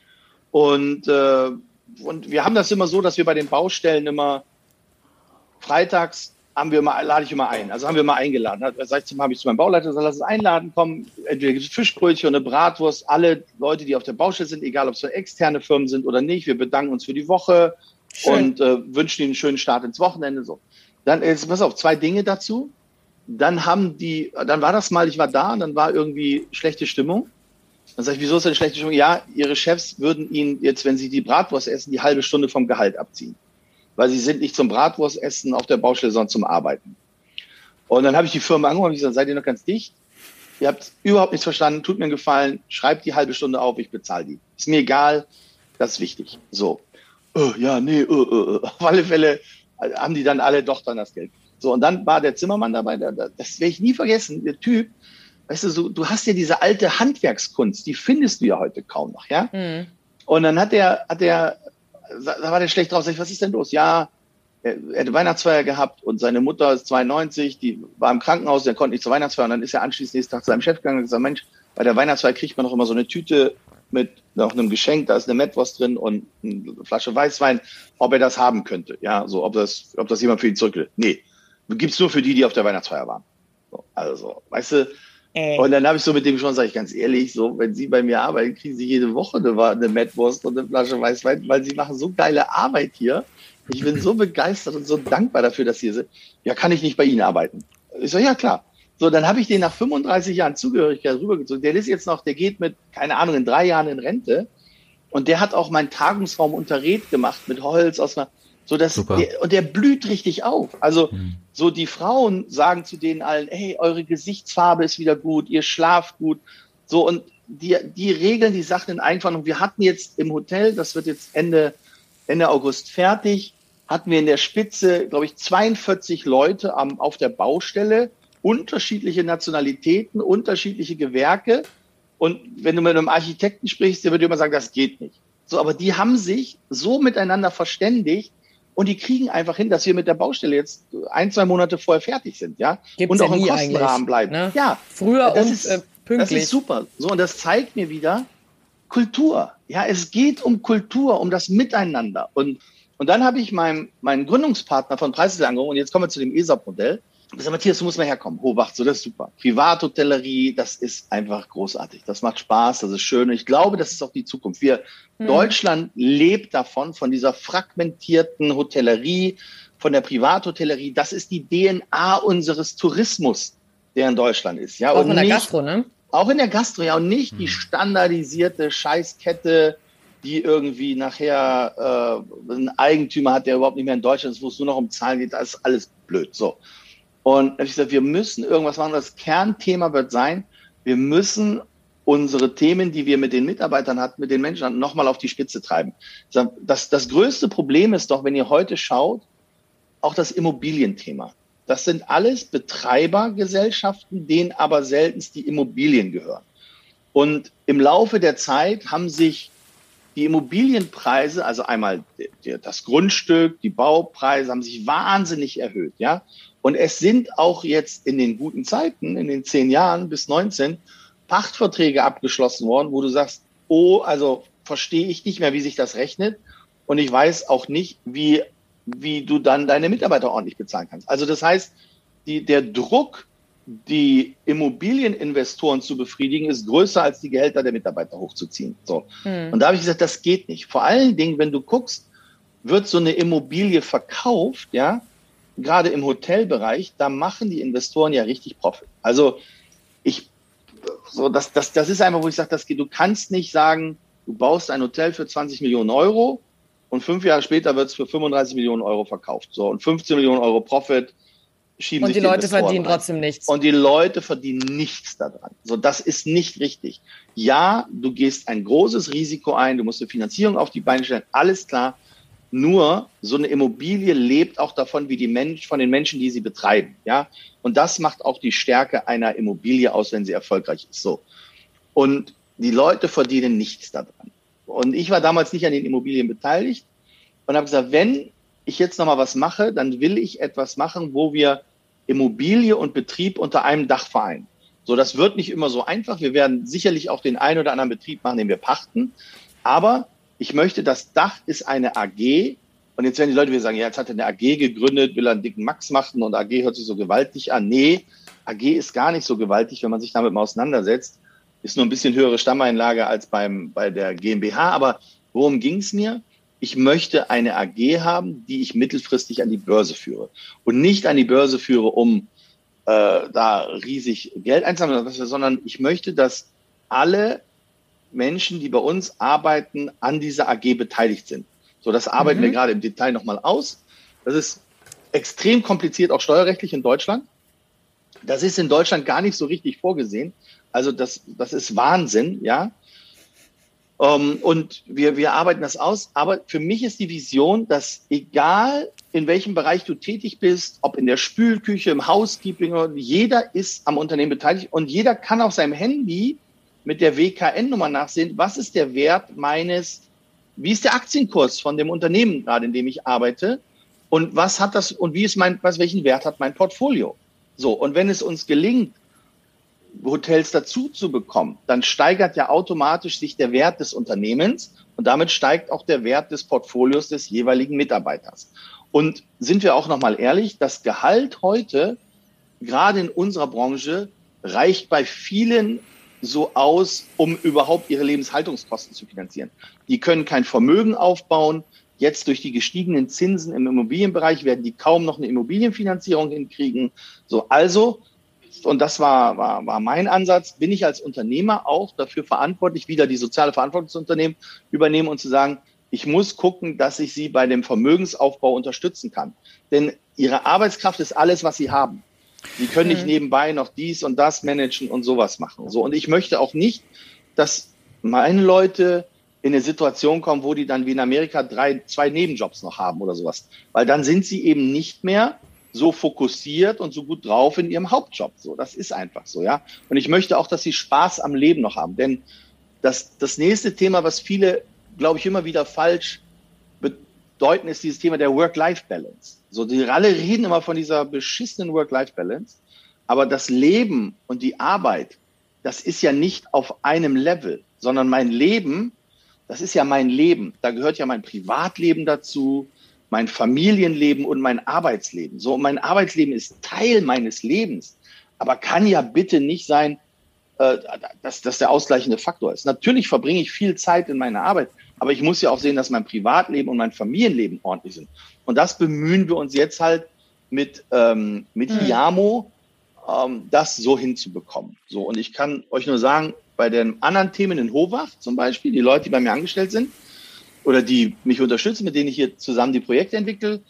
Und, äh, und wir haben das immer so, dass wir bei den Baustellen immer freitags haben wir immer, lade ich immer ein. Also haben wir mal eingeladen. Da sag ich, habe ich zu meinem Bauleiter gesagt, lass uns einladen, kommen. Entweder gibt es Fischbrötchen oder eine Bratwurst. Alle Leute, die auf der Baustelle sind, egal ob es so externe Firmen sind oder nicht, wir bedanken uns für die Woche Schön. und äh, wünschen ihnen einen schönen Start ins Wochenende. So. Dann, jetzt pass auf, zwei Dinge dazu. Dann haben die, dann war das mal, ich war da und dann war irgendwie schlechte Stimmung. Dann sage ich, wieso ist denn schlechte Stimmung? Ja, ihre Chefs würden ihnen jetzt, wenn sie die Bratwurst essen, die halbe Stunde vom Gehalt abziehen. Weil sie sind nicht zum Bratwurstessen auf der Baustelle, sondern zum Arbeiten. Und dann habe ich die Firma angerufen und gesagt, seid ihr noch ganz dicht? Ihr habt überhaupt nichts verstanden, tut mir einen Gefallen, schreibt die halbe Stunde auf, ich bezahle die. Ist mir egal, das ist wichtig. So, oh, ja, nee, oh, oh, oh. Auf alle Fälle haben die dann alle doch dann das Geld. So, und dann war der Zimmermann dabei, der, das werde ich nie vergessen, der Typ, weißt du, so, du hast ja diese alte Handwerkskunst, die findest du ja heute kaum noch, ja? Mhm. Und dann hat der, hat der, da war der schlecht drauf, sag ich, was ist denn los? Ja, er hätte Weihnachtsfeier gehabt und seine Mutter ist zweiundneunzig, die war im Krankenhaus, der konnte nicht zur Weihnachtsfeier und dann ist er anschließend nächsten Tag zu seinem Chef gegangen und gesagt, Mensch, bei der Weihnachtsfeier kriegt man noch immer so eine Tüte mit noch einem Geschenk, da ist eine Mettwurst drin und eine Flasche Weißwein, ob er das haben könnte. Ja, so, ob das, ob das jemand für ihn zurück will. Nee, gibt's nur für die, die auf der Weihnachtsfeier waren. So, also, weißt du, äh. und dann habe ich so mit dem schon, sage ich ganz ehrlich, so, wenn Sie bei mir arbeiten, kriegen Sie jede Woche eine, eine Mettwurst und eine Flasche Weißwein, weil Sie machen so geile Arbeit hier. Ich bin so begeistert und so dankbar dafür, dass Sie hier sind. Ja, kann ich nicht bei Ihnen arbeiten? Ich so, ja, klar. So, dann habe ich den nach fünfunddreißig Jahren Zugehörigkeit rübergezogen. Der ist jetzt noch, der geht mit, keine Ahnung, in drei Jahren in Rente. Und der hat auch meinen Tagungsraum unter Red gemacht mit Holz aus einer, so dass der, und der blüht richtig auf. Also, mhm. so die Frauen sagen zu denen allen, hey, eure Gesichtsfarbe ist wieder gut, ihr schlaft gut. So, und die, die regeln die Sachen in Einverhandlung. Wir hatten jetzt im Hotel, das wird jetzt Ende, Ende August fertig, hatten wir in der Spitze, glaube ich, zweiundvierzig Leute am, auf der Baustelle, unterschiedliche Nationalitäten, unterschiedliche Gewerke. Und wenn du mit einem Architekten sprichst, der würde immer sagen, das geht nicht. So, aber die haben sich so miteinander verständigt und die kriegen einfach hin, dass wir mit der Baustelle jetzt ein, zwei Monate vorher fertig sind, ja. Gibt's und auch ja im Kostenrahmen bleiben. Ne? Ja. Früher das und ist, äh, pünktlich. Das ist super. So, und das zeigt mir wieder Kultur. Ja, es geht um Kultur, um das Miteinander. Und, und dann habe ich meinen, meinen Gründungspartner von Preisler angerufen und jetzt kommen wir zu dem E S A P-Modell. Ich sage, Matthias, du musst mal herkommen. Hohwacht, so, das ist super. Privathotellerie, das ist einfach großartig. Das macht Spaß, das ist schön. Und ich glaube, das ist auch die Zukunft. Wir, hm. Deutschland lebt davon, von dieser fragmentierten Hotellerie, von der Privathotellerie. Das ist die D N A unseres Tourismus, der in Deutschland ist. Ja, auch und in der nicht, Gastro, ne? Auch in der Gastro, ja, und nicht hm. die standardisierte Scheißkette, die irgendwie nachher äh, einen Eigentümer hat, der überhaupt nicht mehr in Deutschland ist, wo es nur noch um Zahlen geht. Das ist alles blöd. So. Und ich gesagt, wir müssen irgendwas machen. Das Kernthema wird sein, wir müssen unsere Themen, die wir mit den Mitarbeitern hatten, mit den Menschen hatten, nochmal auf die Spitze treiben. Das, das größte Problem ist doch, wenn ihr heute schaut, auch das Immobilienthema. Das sind alles Betreibergesellschaften, denen aber seltenst die Immobilien gehören. Und im Laufe der Zeit haben sich die Immobilienpreise, also einmal das Grundstück, die Baupreise, haben sich wahnsinnig erhöht, ja. Und es sind auch jetzt in den guten Zeiten, in den zehn Jahren bis neunzehn, Pachtverträge abgeschlossen worden, wo du sagst, oh, also verstehe ich nicht mehr, wie sich das rechnet. Und ich weiß auch nicht, wie, wie du dann deine Mitarbeiter ordentlich bezahlen kannst. Also das heißt, die, der Druck, die Immobilieninvestoren zu befriedigen, ist größer als die Gehälter der Mitarbeiter hochzuziehen. So. Hm. Und da habe ich gesagt, das geht nicht. Vor allen Dingen, wenn du guckst, wird so eine Immobilie verkauft, ja, gerade im Hotelbereich, da machen die Investoren ja richtig Profit. Also ich, so das, das, das ist einfach, wo ich sage, das geht. Du kannst nicht sagen, du baust ein Hotel für zwanzig Millionen Euro und fünf Jahre später wird es für fünfunddreißig Millionen Euro verkauft. So, und fünfzehn Millionen Euro Profit schieben und sich die Leute Investoren verdienen rein. Trotzdem nichts. Und die Leute verdienen nichts daran. So, das ist nicht richtig. Ja, du gehst ein großes Risiko ein, du musst eine Finanzierung auf die Beine stellen, alles klar. Nur so eine Immobilie lebt auch davon, wie die Mensch, von den Menschen, die sie betreiben, ja. Und das macht auch die Stärke einer Immobilie aus, wenn sie erfolgreich ist. So. Und die Leute verdienen nichts daran. Und ich war damals nicht an den Immobilien beteiligt und habe gesagt, wenn ich jetzt nochmal was mache, dann will ich etwas machen, wo wir Immobilie und Betrieb unter einem Dach vereinen. So, das wird nicht immer so einfach. Wir werden sicherlich auch den einen oder anderen Betrieb machen, den wir pachten. Aber ich möchte, das Dach ist eine A G. Und jetzt werden die Leute wieder sagen, ja, jetzt hat er eine A G gegründet, will er einen dicken Max machen und A G hört sich so gewaltig an. Nee, A G ist gar nicht so gewaltig, wenn man sich damit mal auseinandersetzt. Ist nur ein bisschen höhere Stammeinlage als beim, bei der GmbH. Aber worum ging es mir? Ich möchte eine A G haben, die ich mittelfristig an die Börse führe. Und nicht an die Börse führe, um äh, da riesig Geld einzusammeln, sondern ich möchte, dass alle Menschen, die bei uns arbeiten, an dieser A G beteiligt sind. So, das arbeiten mhm. wir gerade im Detail nochmal aus. Das ist extrem kompliziert, auch steuerrechtlich in Deutschland. Das ist in Deutschland gar nicht so richtig vorgesehen. Also das, das ist Wahnsinn, ja. Um, und wir, wir arbeiten das aus. Aber für mich ist die Vision, dass egal in welchem Bereich du tätig bist, ob in der Spülküche, im Housekeeping, jeder ist am Unternehmen beteiligt und jeder kann auf seinem Handy mit der W K N-Nummer nachsehen, was ist der Wert meines, wie ist der Aktienkurs von dem Unternehmen gerade, in dem ich arbeite. Und was hat das, und wie ist mein, was, welchen Wert hat mein Portfolio? So. Und wenn es uns gelingt, Hotels dazu zu bekommen, dann steigert ja automatisch sich der Wert des Unternehmens und damit steigt auch der Wert des Portfolios des jeweiligen Mitarbeiters. Und sind wir auch nochmal ehrlich, das Gehalt heute, gerade in unserer Branche, reicht bei vielen so aus, um überhaupt ihre Lebenshaltungskosten zu finanzieren. Die können kein Vermögen aufbauen. Jetzt durch die gestiegenen Zinsen im Immobilienbereich werden die kaum noch eine Immobilienfinanzierung hinkriegen. So, also, und das war, war, war mein Ansatz, bin ich als Unternehmer auch dafür verantwortlich, wieder die soziale Verantwortung des Unternehmens übernehmen und zu sagen, ich muss gucken, dass ich sie bei dem Vermögensaufbau unterstützen kann. Denn ihre Arbeitskraft ist alles, was sie haben. Sie können nicht nebenbei noch dies und das managen und sowas machen. So, und ich möchte auch nicht, dass meine Leute in eine Situation kommen, wo die dann wie in Amerika drei, zwei Nebenjobs noch haben oder sowas. Weil dann sind sie eben nicht mehr so fokussiert und so gut drauf in ihrem Hauptjob. So, das ist einfach so, ja. Und ich möchte auch, dass sie Spaß am Leben noch haben. Denn das, das nächste Thema, was viele, glaube ich, immer wieder falsch bedeuten, ist dieses Thema der Work-Life-Balance. So, die alle reden immer von dieser beschissenen Work-Life-Balance. Aber das Leben und die Arbeit, das ist ja nicht auf einem Level, sondern mein Leben, das ist ja mein Leben. Da gehört ja mein Privatleben dazu, mein Familienleben und mein Arbeitsleben. So, mein Arbeitsleben ist Teil meines Lebens, aber kann ja bitte nicht sein, äh, dass das der ausgleichende Faktor ist. Natürlich verbringe ich viel Zeit in meiner Arbeit, aber ich muss ja auch sehen, dass mein Privatleben und mein Familienleben ordentlich sind. Und das bemühen wir uns jetzt halt mit, ähm, mit mhm. Hiamo, ähm, das so hinzubekommen. So, und ich kann euch nur sagen, bei den anderen Themen in Hovach zum Beispiel, die Leute, die bei mir angestellt sind oder die mich unterstützen, mit denen ich hier zusammen die Projekte entwickle,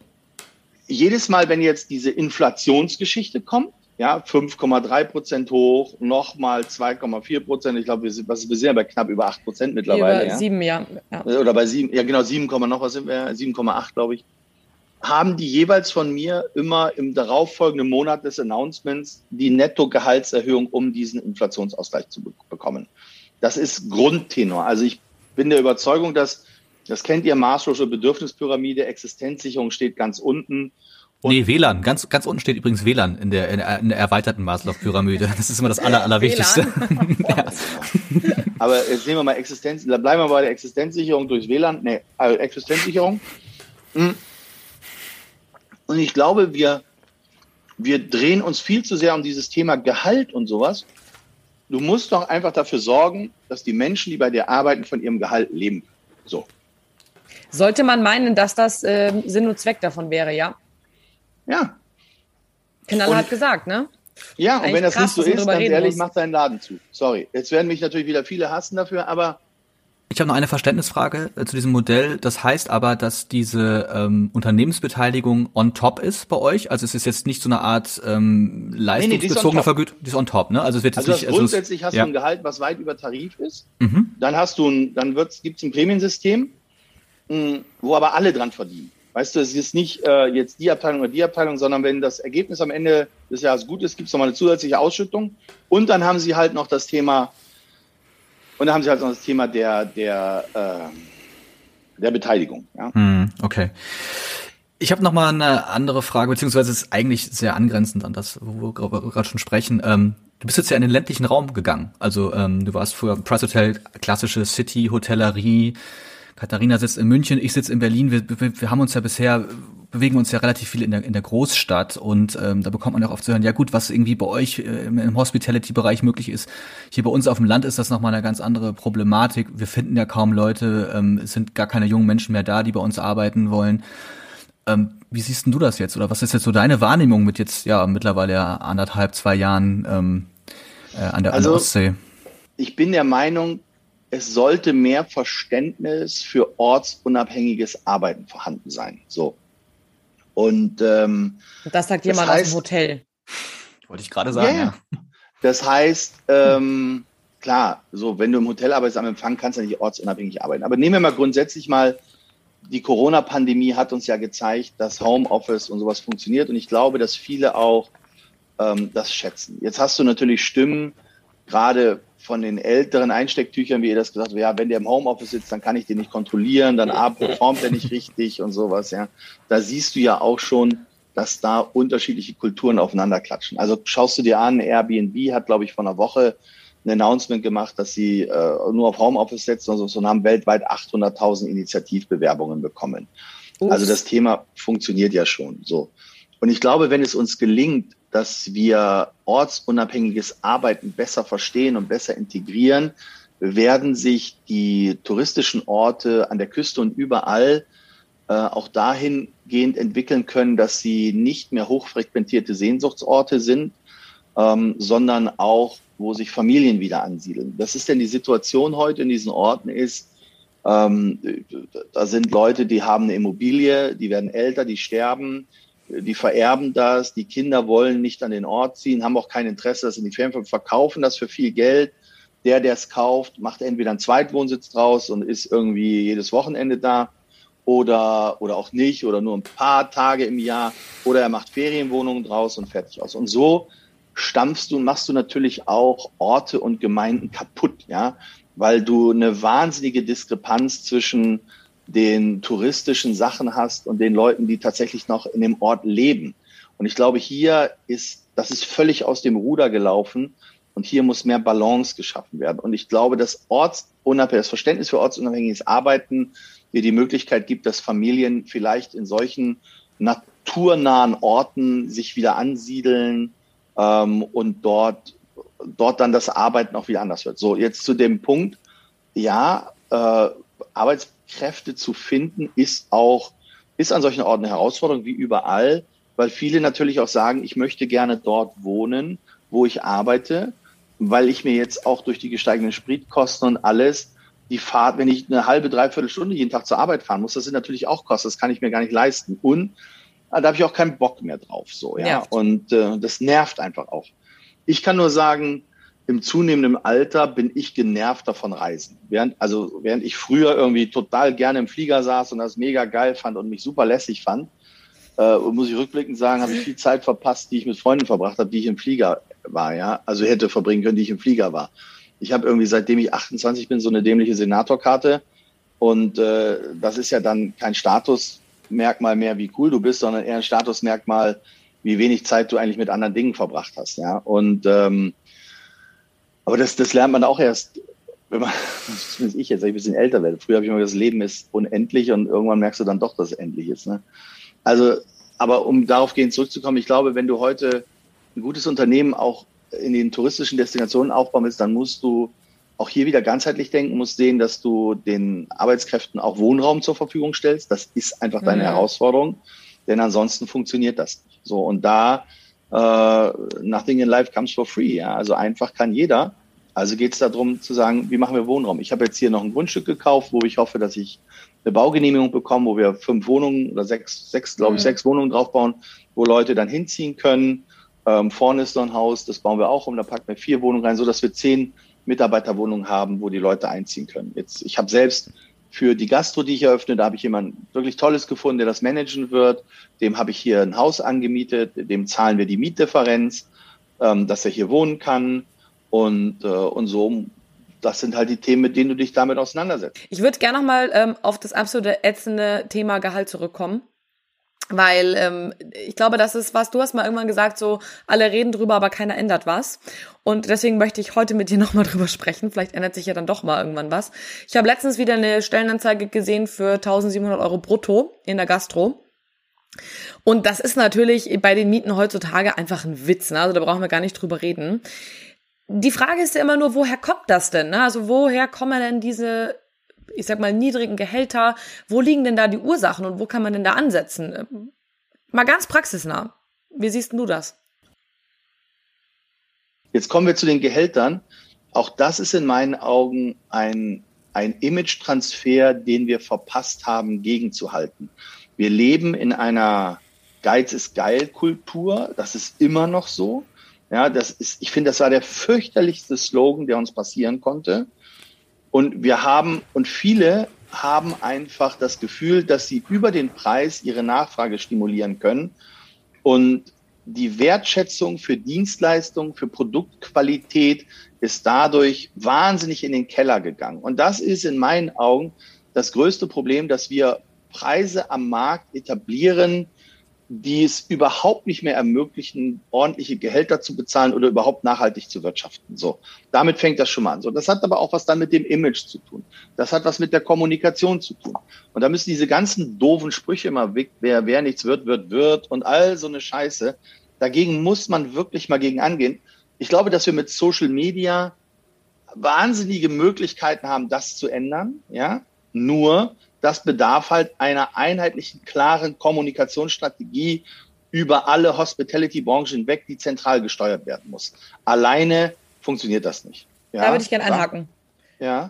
jedes Mal, wenn jetzt diese Inflationsgeschichte kommt, ja, fünf Komma drei Prozent hoch, nochmal zwei Komma vier Prozent, ich glaube, wir sind, was, wir sind ja bei knapp über acht Prozent mittlerweile. Über ja? sieben, ja. ja. Oder bei sieben, ja genau, sieben, noch was sind wir, sieben Komma acht, glaube ich. Haben die jeweils von mir immer im darauffolgenden Monat des Announcements die Nettogehaltserhöhung, um diesen Inflationsausgleich zu be- bekommen. Das ist Grundtenor. Also ich bin der Überzeugung, dass, das kennt ihr, Maslow'sche Bedürfnispyramide, Existenzsicherung steht ganz unten. Und nee, W L A N. Ganz, ganz unten steht übrigens W L A N in der, in der, in der erweiterten Maslow-Pyramide. Das ist immer das Aller, Allerwichtigste. Ja. Aber jetzt nehmen wir mal Existenz, da bleiben wir bei der Existenzsicherung durch W L A N. Nee, also Existenzsicherung. Hm. Und ich glaube, wir, wir drehen uns viel zu sehr um dieses Thema Gehalt und sowas. Du musst doch einfach dafür sorgen, dass die Menschen, die bei dir arbeiten, von ihrem Gehalt leben. So. Sollte man meinen, dass das äh, Sinn und Zweck davon wäre, ja? Ja. Knall hat gesagt, ne? Ja, und Eigentlich wenn das krass, nicht so dass man ist, drüber ganz reden ehrlich, muss. mach deinen Laden zu. Sorry. Jetzt werden mich natürlich wieder viele hassen dafür, aber Ich habe noch eine Verständnisfrage äh, zu diesem Modell. Das heißt aber, dass diese ähm, Unternehmensbeteiligung on top ist bei euch? Also es ist jetzt nicht so eine Art ähm, leistungsbezogene Vergütung, die ist on top, ne? Also es wird jetzt also nicht, das also grundsätzlich es, hast ja. du ein Gehalt, was weit über Tarif ist. Mhm. Dann hast du ein, dann wird's, gibt's ein Prämiensystem, mh, wo aber alle dran verdienen. Weißt du, es ist nicht äh, jetzt die Abteilung oder die Abteilung, sondern wenn das Ergebnis am Ende des Jahres gut ist, gibt's nochmal eine zusätzliche Ausschüttung. Und dann haben sie halt noch das Thema, und dann haben sie halt noch das Thema der, der, äh, der Beteiligung. Ja? Hm, okay. Ich habe noch mal eine andere Frage, beziehungsweise es ist eigentlich sehr angrenzend an das, wo wir gerade schon sprechen. Ähm, du bist jetzt ja in den ländlichen Raum gegangen. Also ähm, du warst früher im Price Hotel, klassische City, Hotellerie. Katharina sitzt in München, ich sitze in Berlin. Wir, wir, wir haben uns ja bisher, bewegen uns ja relativ viel in der, in der Großstadt und ähm, da bekommt man auch oft zu hören, ja gut, was irgendwie bei euch äh, im, im Hospitality-Bereich möglich ist. Hier bei uns auf dem Land ist das nochmal eine ganz andere Problematik. Wir finden ja kaum Leute, ähm, es sind gar keine jungen Menschen mehr da, die bei uns arbeiten wollen. Ähm, wie siehst denn du das jetzt? Oder was ist jetzt so deine Wahrnehmung mit jetzt ja mittlerweile ja anderthalb, zwei Jahren ähm, äh, an der, also, an der Ostsee? Ich bin der Meinung, es sollte mehr Verständnis für ortsunabhängiges Arbeiten vorhanden sein. So. Und ähm, das sagt jemand das heißt, aus dem Hotel. Wollte ich gerade sagen, yeah. ja. Das heißt, ähm, klar, so wenn du im Hotel arbeitest am Empfang, kannst du nicht ortsunabhängig arbeiten. Aber nehmen wir mal grundsätzlich mal, die Corona-Pandemie hat uns ja gezeigt, dass Homeoffice und sowas funktioniert. Und ich glaube, dass viele auch ähm, das schätzen. Jetzt hast du natürlich Stimmen, gerade von den älteren Einstecktüchern, wie ihr das gesagt habt, ja, wenn der im Homeoffice sitzt, dann kann ich den nicht kontrollieren, dann A, performt er nicht richtig und sowas, ja. Da siehst du ja auch schon, dass da unterschiedliche Kulturen aufeinander klatschen. Also schaust du dir an, Airbnb hat, glaube ich, vor einer Woche ein Announcement gemacht, dass sie äh, nur auf Homeoffice setzen und, so, und haben weltweit achthunderttausend Initiativbewerbungen bekommen. Ups. Also das Thema funktioniert ja schon so. Und ich glaube, wenn es uns gelingt, dass wir ortsunabhängiges Arbeiten besser verstehen und besser integrieren, werden sich die touristischen Orte an der Küste und überall äh, auch dahingehend entwickeln können, dass sie nicht mehr hochfrequentierte Sehnsuchtsorte sind, ähm, sondern auch, wo sich Familien wieder ansiedeln. Das ist denn die Situation heute in diesen Orten ist, ähm, da sind Leute, die haben eine Immobilie, die werden älter, die sterben, die vererben das, die Kinder wollen nicht an den Ort ziehen, haben auch kein Interesse, das in die Ferien verkaufen, das für viel Geld. Der, der es kauft, macht entweder einen Zweitwohnsitz draus und ist irgendwie jedes Wochenende da oder, oder auch nicht oder nur ein paar Tage im Jahr oder er macht Ferienwohnungen draus und fertig aus. Und so stampfst du und machst du natürlich auch Orte und Gemeinden kaputt, ja, weil du eine wahnsinnige Diskrepanz zwischen den touristischen Sachen hast und den Leuten, die tatsächlich noch in dem Ort leben. Und ich glaube, hier ist, das ist völlig aus dem Ruder gelaufen und hier muss mehr Balance geschaffen werden. Und ich glaube, dass ortsunabhängiges, das Verständnis für ortsunabhängiges Arbeiten dir die Möglichkeit gibt, dass Familien vielleicht in solchen naturnahen Orten sich wieder ansiedeln, ähm, und dort, dort dann das Arbeiten auch wieder anders wird. So, jetzt zu dem Punkt, ja, äh, Arbeitskräfte zu finden, ist auch, ist an solchen Orten eine Herausforderung wie überall, weil viele natürlich auch sagen, ich möchte gerne dort wohnen, wo ich arbeite, weil ich mir jetzt auch durch die gesteigenden Spritkosten und alles, die Fahrt, wenn ich eine halbe, dreiviertel Stunde jeden Tag zur Arbeit fahren muss, das sind natürlich auch Kosten, das kann ich mir gar nicht leisten. Und da habe ich auch keinen Bock mehr drauf, so, ja. Nervt. Und äh, das nervt einfach auch. Ich kann nur sagen, im zunehmenden Alter bin ich genervt davon Reisen. Während, also, während ich früher irgendwie total gerne im Flieger saß und das mega geil fand und mich super lässig fand, äh, muss ich rückblickend sagen, habe ich viel Zeit verpasst, die ich mit Freunden verbracht habe, die ich im Flieger war, ja. Also hätte verbringen können, die ich im Flieger war. Ich habe irgendwie, seitdem ich achtundzwanzig bin, so eine dämliche Senatorkarte. Und äh, das ist ja dann kein Statusmerkmal mehr, wie cool du bist, sondern eher ein Statusmerkmal, wie wenig Zeit du eigentlich mit anderen Dingen verbracht hast, ja. Und ähm, aber das, das lernt man auch erst, wenn man, zumindest ich jetzt, ich ein bisschen älter werde. Früher habe ich immer gesagt, das Leben ist unendlich und irgendwann merkst du dann doch, dass es endlich ist. Ne? Also, aber um darauf gehend zurückzukommen, ich glaube, wenn du heute ein gutes Unternehmen auch in den touristischen Destinationen aufbauen willst, dann musst du auch hier wieder ganzheitlich denken, musst sehen, dass du den Arbeitskräften auch Wohnraum zur Verfügung stellst. Das ist einfach deine mhm. Herausforderung, denn ansonsten funktioniert das nicht. So, und da Uh, nothing in life comes for free. Ja? Also einfach kann jeder. Also geht es darum zu sagen, wie machen wir Wohnraum? Ich habe jetzt hier noch ein Grundstück gekauft, wo ich hoffe, dass ich eine Baugenehmigung bekomme, wo wir fünf Wohnungen oder sechs, sechs, glaube ich, mhm. sechs Wohnungen draufbauen, wo Leute dann hinziehen können. Ähm, vorne ist noch ein Haus, das bauen wir auch um, da packen wir vier Wohnungen rein, so dass wir zehn Mitarbeiterwohnungen haben, wo die Leute einziehen können. Jetzt, ich habe selbst für die Gastro, die ich eröffne, da habe ich jemanden wirklich Tolles gefunden, der das managen wird. Dem habe ich hier ein Haus angemietet, dem zahlen wir die Mietdifferenz, ähm, dass er hier wohnen kann. Und, äh, und so, das sind halt die Themen, mit denen du dich damit auseinandersetzt. Ich würde gerne nochmal ähm, auf das absolute ätzende Thema Gehalt zurückkommen. Weil ähm, ich glaube, das ist was, du hast mal irgendwann gesagt, so alle reden drüber, aber keiner ändert was. Und deswegen möchte ich heute mit dir nochmal drüber sprechen. Vielleicht ändert sich ja dann doch mal irgendwann was. Ich habe letztens wieder eine Stellenanzeige gesehen für eintausendsiebenhundert Euro brutto in der Gastro. Und das ist natürlich bei den Mieten heutzutage einfach ein Witz, ne? Also da brauchen wir gar nicht drüber reden. Die Frage ist ja immer nur, woher kommt das denn? Ne? Also woher kommen denn diese, ich sag mal, niedrigen Gehälter? Wo liegen denn da die Ursachen und wo kann man denn da ansetzen? Mal ganz praxisnah. Wie siehst du das? Jetzt kommen wir zu den Gehältern. Auch das ist in meinen Augen ein, ein Image-Transfer, den wir verpasst haben, gegenzuhalten. Wir leben in einer Geiz ist geil Kultur. Das ist immer noch so. Ja, das ist, ich finde, das war der fürchterlichste Slogan, der uns passieren konnte. Und wir haben, und viele haben einfach das Gefühl, dass sie über den Preis ihre Nachfrage stimulieren können. Und die Wertschätzung für Dienstleistungen, für Produktqualität ist dadurch wahnsinnig in den Keller gegangen. Und das ist in meinen Augen das größte Problem, dass wir Preise am Markt etablieren, die es überhaupt nicht mehr ermöglichen, ordentliche Gehälter zu bezahlen oder überhaupt nachhaltig zu wirtschaften. So, damit fängt das schon mal an. So, das hat aber auch was dann mit dem Image zu tun. Das hat was mit der Kommunikation zu tun. Und da müssen diese ganzen doofen Sprüche immer weg, wer, wer nichts wird, wird, wird und all so eine Scheiße. Dagegen muss man wirklich mal gegen angehen. Ich glaube, dass wir mit Social Media wahnsinnige Möglichkeiten haben, das zu ändern. Ja, nur das bedarf halt einer einheitlichen, klaren Kommunikationsstrategie über alle Hospitality-Branchen hinweg, die zentral gesteuert werden muss. Alleine funktioniert das nicht. Ja? Da würde ich gerne einhaken. Ja.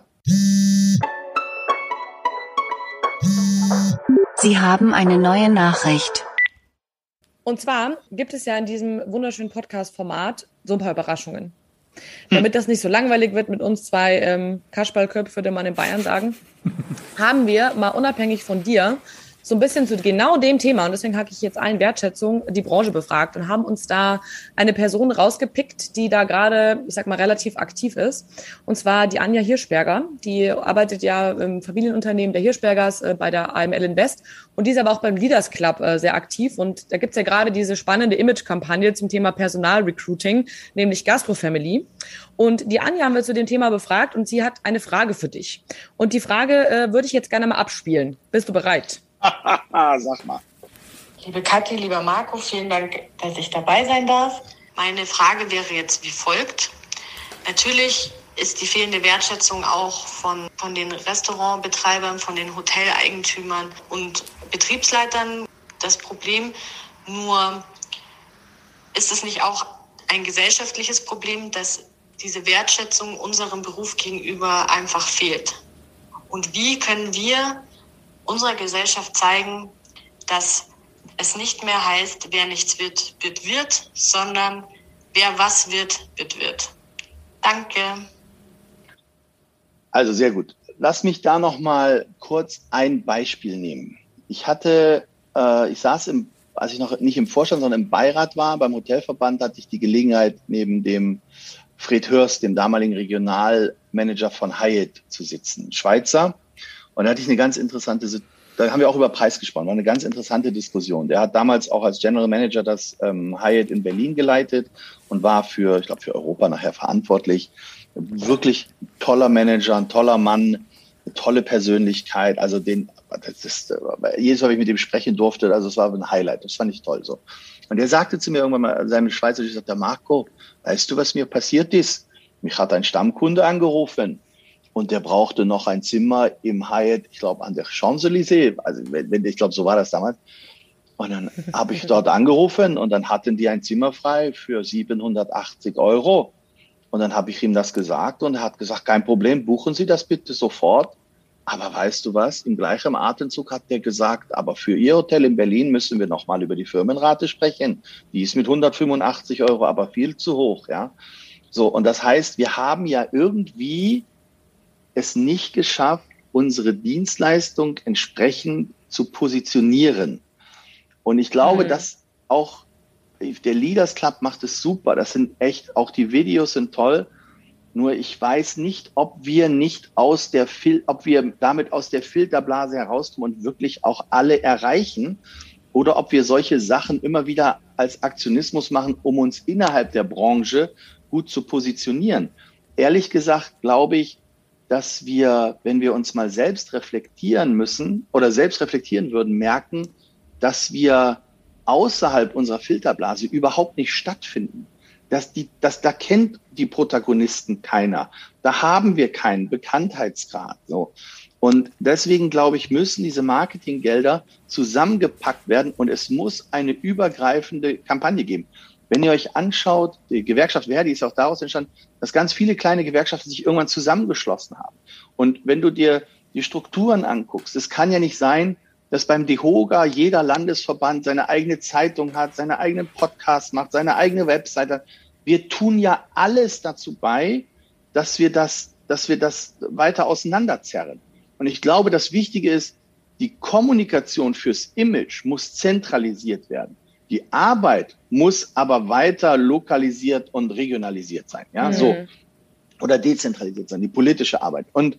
Sie haben eine neue Nachricht. Und zwar gibt es ja in diesem wunderschönen Podcast-Format so ein paar Überraschungen. Damit das nicht so langweilig wird mit uns zwei ähm, Kasperlköpfe, würde man in Bayern sagen, haben wir mal unabhängig von dir so ein bisschen zu genau dem Thema, und deswegen hake ich jetzt ein, Wertschätzung, die Branche befragt und haben uns da eine Person rausgepickt, die da gerade, ich sag mal, relativ aktiv ist. Und zwar die Anja Hirschberger. Die arbeitet ja im Familienunternehmen der Hirschbergers äh, bei der A M L Invest und die ist aber auch beim Leaders Club äh, sehr aktiv. Und da gibt's ja gerade diese spannende Image-Kampagne zum Thema Personalrecruiting, nämlich Gastrofamily. Und die Anja haben wir zu dem Thema befragt und sie hat eine Frage für dich. Und die Frage äh, würde ich jetzt gerne mal abspielen. Bist du bereit? Sag mal. Liebe Kathi, lieber Marco, vielen Dank, dass ich dabei sein darf. Meine Frage wäre jetzt wie folgt. Natürlich ist die fehlende Wertschätzung auch von, von den Restaurantbetreibern, von den Hoteleigentümern und Betriebsleitern das Problem. Nur ist es nicht auch ein gesellschaftliches Problem, dass diese Wertschätzung unserem Beruf gegenüber einfach fehlt? Und wie können wir unserer Gesellschaft zeigen, dass es nicht mehr heißt, wer nichts wird, wird, wird, sondern wer was wird, wird, wird. Danke. Also sehr gut. Lass mich da noch mal kurz ein Beispiel nehmen. Ich hatte, äh, ich saß im, als ich noch nicht im Vorstand, sondern im Beirat war, beim Hotelverband, hatte ich die Gelegenheit, neben dem Fred Hörst, dem damaligen Regionalmanager von Hyatt, zu sitzen, Schweizer. Und da hatte ich eine ganz interessante, da haben wir auch über Preis gesprochen, war eine ganz interessante Diskussion. Der hat damals auch als General Manager das ähm, Hyatt in Berlin geleitet und war für, ich glaube, für Europa nachher verantwortlich. Wirklich toller Manager, ein toller Mann, eine tolle Persönlichkeit. Also den, das ist, jedes Mal, wenn ich mit dem sprechen durfte, also es war ein Highlight. Das fand ich toll so. Und der sagte zu mir irgendwann mal, seinem Schweizer, ich sagte, Marco, weißt du, was mir passiert ist? Mich hat ein Stammkunde angerufen. Und der brauchte noch ein Zimmer im Hyatt, ich glaube, an der Champs-Élysées. Also, wenn, ich glaube, so war das damals. Und dann habe ich dort angerufen und dann hatten die ein Zimmer frei für siebenhundertachtzig Euro. Und dann habe ich ihm das gesagt und er hat gesagt, kein Problem, buchen Sie das bitte sofort. Aber weißt du was? Im gleichen Atemzug hat der gesagt, aber für Ihr Hotel in Berlin müssen wir nochmal über die Firmenrate sprechen. Die ist mit hundertfünfundachtzig Euro aber viel zu hoch, ja. So, und das heißt, wir haben ja irgendwie es nicht geschafft, unsere Dienstleistung entsprechend zu positionieren. Und ich glaube, mhm. dass auch der Leaders Club macht es super. Das sind echt, auch die Videos sind toll. Nur ich weiß nicht, ob wir nicht aus der Fil- ob wir damit aus der Filterblase herauskommen und wirklich auch alle erreichen oder ob wir solche Sachen immer wieder als Aktionismus machen, um uns innerhalb der Branche gut zu positionieren. Ehrlich gesagt glaube ich, dass wir, wenn wir uns mal selbst reflektieren müssen oder selbst reflektieren würden, merken, dass wir außerhalb unserer Filterblase überhaupt nicht stattfinden. Dass die, dass da kennt die Protagonisten keiner. Da haben wir keinen Bekanntheitsgrad. So. Und deswegen, glaube ich, müssen diese Marketinggelder zusammengepackt werden und es muss eine übergreifende Kampagne geben. Wenn ihr euch anschaut, die Gewerkschaft Verdi ist auch daraus entstanden, dass ganz viele kleine Gewerkschaften sich irgendwann zusammengeschlossen haben. Und wenn du dir die Strukturen anguckst, es kann ja nicht sein, dass beim DEHOGA jeder Landesverband seine eigene Zeitung hat, seine eigenen Podcasts macht, seine eigene Webseite. Wir tun ja alles dazu bei, dass wir das, dass wir das weiter auseinanderzerren. Und ich glaube, das Wichtige ist, die Kommunikation fürs Image muss zentralisiert werden. Die Arbeit muss aber weiter lokalisiert und regionalisiert sein, ja, mhm. so. Oder dezentralisiert sein, die politische Arbeit. Und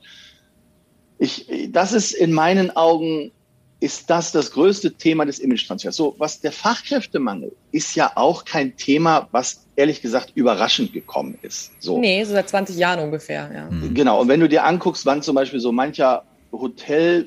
ich, das ist in meinen Augen, ist das das größte Thema des Image-Transfers. So, was der Fachkräftemangel ist ja auch kein Thema, was ehrlich gesagt überraschend gekommen ist. So. Nee, so seit zwanzig Jahren ungefähr, ja. Mhm. Genau. Und wenn du dir anguckst, wann zum Beispiel so mancher Hotel,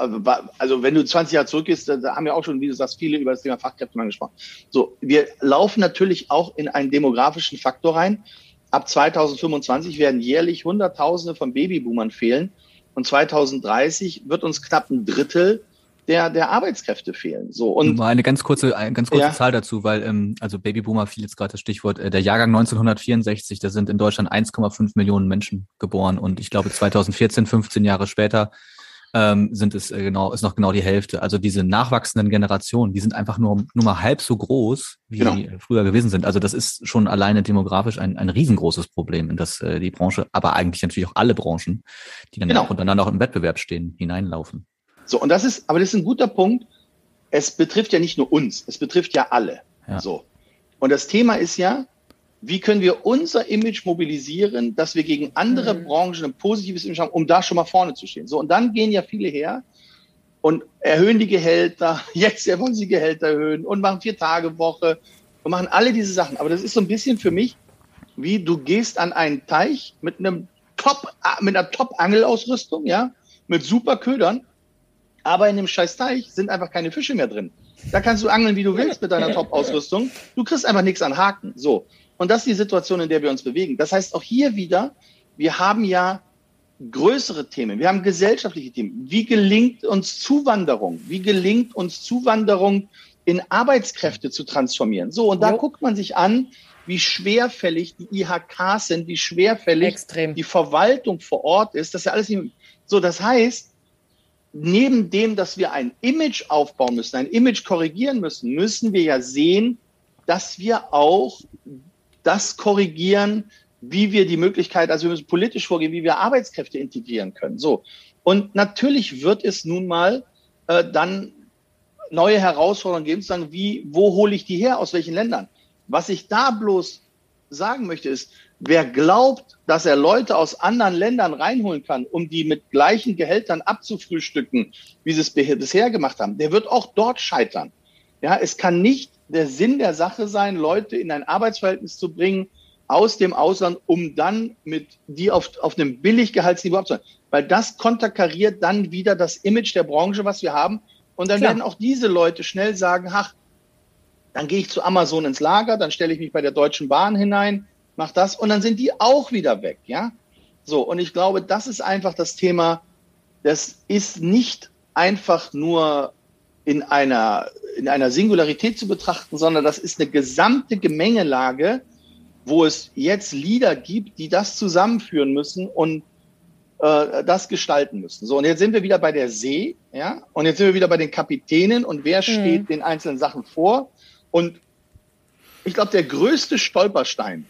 also wenn du zwanzig Jahre zurückgehst, da haben ja auch schon, wie du sagst, viele über das Thema Fachkräftemangel gesprochen. So, wir laufen natürlich auch in einen demografischen Faktor rein. Ab zweitausendfünfundzwanzig werden jährlich Hunderttausende von Babyboomern fehlen und zweitausenddreißig wird uns knapp ein Drittel der der Arbeitskräfte fehlen. So, und mal eine ganz kurze eine ganz kurze ja. Zahl dazu, weil ähm, also Babyboomer fiel jetzt gerade das Stichwort. Äh, der Jahrgang neunzehnhundertvierundsechzig, da sind in Deutschland eins Komma fünf Millionen Menschen geboren und ich glaube zweitausendvierzehn, fünfzehn Jahre später ähm, sind es äh, genau ist noch genau die Hälfte. Also diese nachwachsenden Generationen, die sind einfach nur nur mal halb so groß, wie genau. die früher gewesen sind. Also das ist schon alleine demografisch ein ein riesengroßes Problem, in das äh, die Branche, aber eigentlich natürlich auch alle Branchen, die dann genau. auch untereinander auch im Wettbewerb stehen, hineinlaufen. So, und das ist, aber das ist ein guter Punkt. Es betrifft ja nicht nur uns, es betrifft ja alle. Ja. So. Und das Thema ist ja, wie können wir unser Image mobilisieren, dass wir gegen andere mhm. Branchen ein positives Image haben, um da schon mal vorne zu stehen. So, und dann gehen ja viele her und erhöhen die Gehälter, jetzt wollen sie Gehälter erhöhen und machen Vier-Tage-Woche und machen alle diese Sachen. Aber das ist so ein bisschen für mich, wie du gehst an einen Teich mit einem Top, mit einer Top-Angelausrüstung, ja, mit super Ködern, aber in dem scheiß Teich sind einfach keine Fische mehr drin. Da kannst du angeln, wie du willst mit deiner Top-Ausrüstung. Du kriegst einfach nichts an Haken. So. Und das ist die Situation, in der wir uns bewegen. Das heißt auch hier wieder, wir haben ja größere Themen. Wir haben gesellschaftliche Themen. Wie gelingt uns Zuwanderung? Wie gelingt uns Zuwanderung in Arbeitskräfte zu transformieren? So. Und da jo. guckt man sich an, wie schwerfällig die I H Ks sind, wie schwerfällig Extrem. die Verwaltung vor Ort ist. Das ist ja alles nicht so. Das heißt, neben dem, dass wir ein Image aufbauen müssen, ein Image korrigieren müssen, müssen wir ja sehen, dass wir auch das korrigieren, wie wir die Möglichkeit, also wir müssen politisch vorgehen, wie wir Arbeitskräfte integrieren können. So. Und natürlich wird es nun mal äh, dann neue Herausforderungen geben, zu sagen, wie, wo hole ich die her, aus welchen Ländern? Was ich da bloß sagen möchte, ist, wer glaubt, dass er Leute aus anderen Ländern reinholen kann, um die mit gleichen Gehältern abzufrühstücken, wie sie es bisher gemacht haben, der wird auch dort scheitern. Ja, es kann nicht der Sinn der Sache sein, Leute in ein Arbeitsverhältnis zu bringen aus dem Ausland, um dann mit die auf, auf einem Billiggehaltsniveau abzuhalten. Weil das konterkariert dann wieder das Image der Branche, was wir haben. Und dann Klar. werden auch diese Leute schnell sagen, ach, dann gehe ich zu Amazon ins Lager, dann stelle ich mich bei der Deutschen Bahn hinein, mach das und dann sind die auch wieder weg, ja. So, und ich glaube, das ist einfach das Thema, das ist nicht einfach nur in einer, in einer Singularität zu betrachten, sondern das ist eine gesamte Gemengelage, wo es jetzt Leader gibt, die das zusammenführen müssen und äh, das gestalten müssen. So, und jetzt sind wir wieder bei der See, ja, und jetzt sind wir wieder bei den Kapitänen und wer steht mhm. den einzelnen Sachen vor. Und ich glaube, der größte Stolperstein,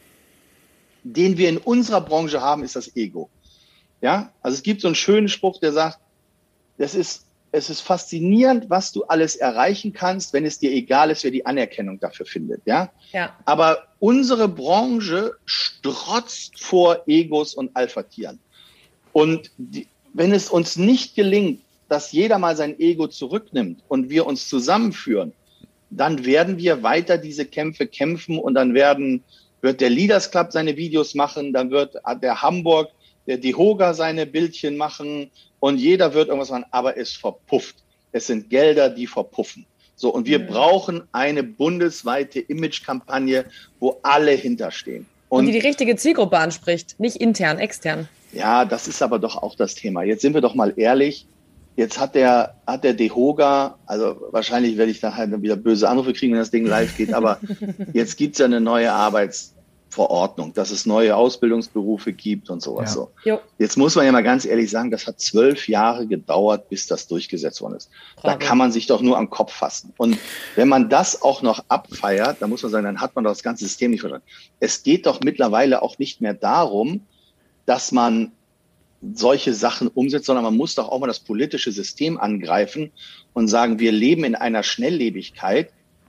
den wir in unserer Branche haben, ist das Ego. Ja, also es gibt so einen schönen Spruch, der sagt, das ist, es ist faszinierend, was du alles erreichen kannst, wenn es dir egal ist, wer die Anerkennung dafür findet. Ja, ja. Aber unsere Branche strotzt vor Egos und Alpha-Tieren. Und die, wenn es uns nicht gelingt, dass jeder mal sein Ego zurücknimmt und wir uns zusammenführen, dann werden wir weiter diese Kämpfe kämpfen und dann werden, wird der Leaders Club seine Videos machen, dann wird der Hamburg, der DEHOGA seine Bildchen machen und jeder wird irgendwas machen, aber es verpufft. Es sind Gelder, die verpuffen. So, und wir mhm. brauchen eine bundesweite Image-Kampagne, wo alle hinterstehen. Und, und die die richtige Zielgruppe anspricht, nicht intern, extern. Ja, das ist aber doch auch das Thema. Jetzt sind wir doch mal ehrlich. Jetzt hat der, hat der DEHOGA, also wahrscheinlich werde ich da halt wieder böse Anrufe kriegen, wenn das Ding live geht, aber jetzt gibt's ja eine neue Arbeitsverordnung, dass es neue Ausbildungsberufe gibt und sowas. Ja. So. Jo. Jetzt muss man ja mal ganz ehrlich sagen, das hat zwölf Jahre gedauert, bis das durchgesetzt worden ist. Bravo. Da kann man sich doch nur am Kopf fassen. Und wenn man das auch noch abfeiert, dann muss man sagen, dann hat man doch das ganze System nicht verstanden. Es geht doch mittlerweile auch nicht mehr darum, dass man solche Sachen umsetzt, sondern man muss doch auch mal das politische System angreifen und sagen, wir leben in einer Schnelllebigkeit,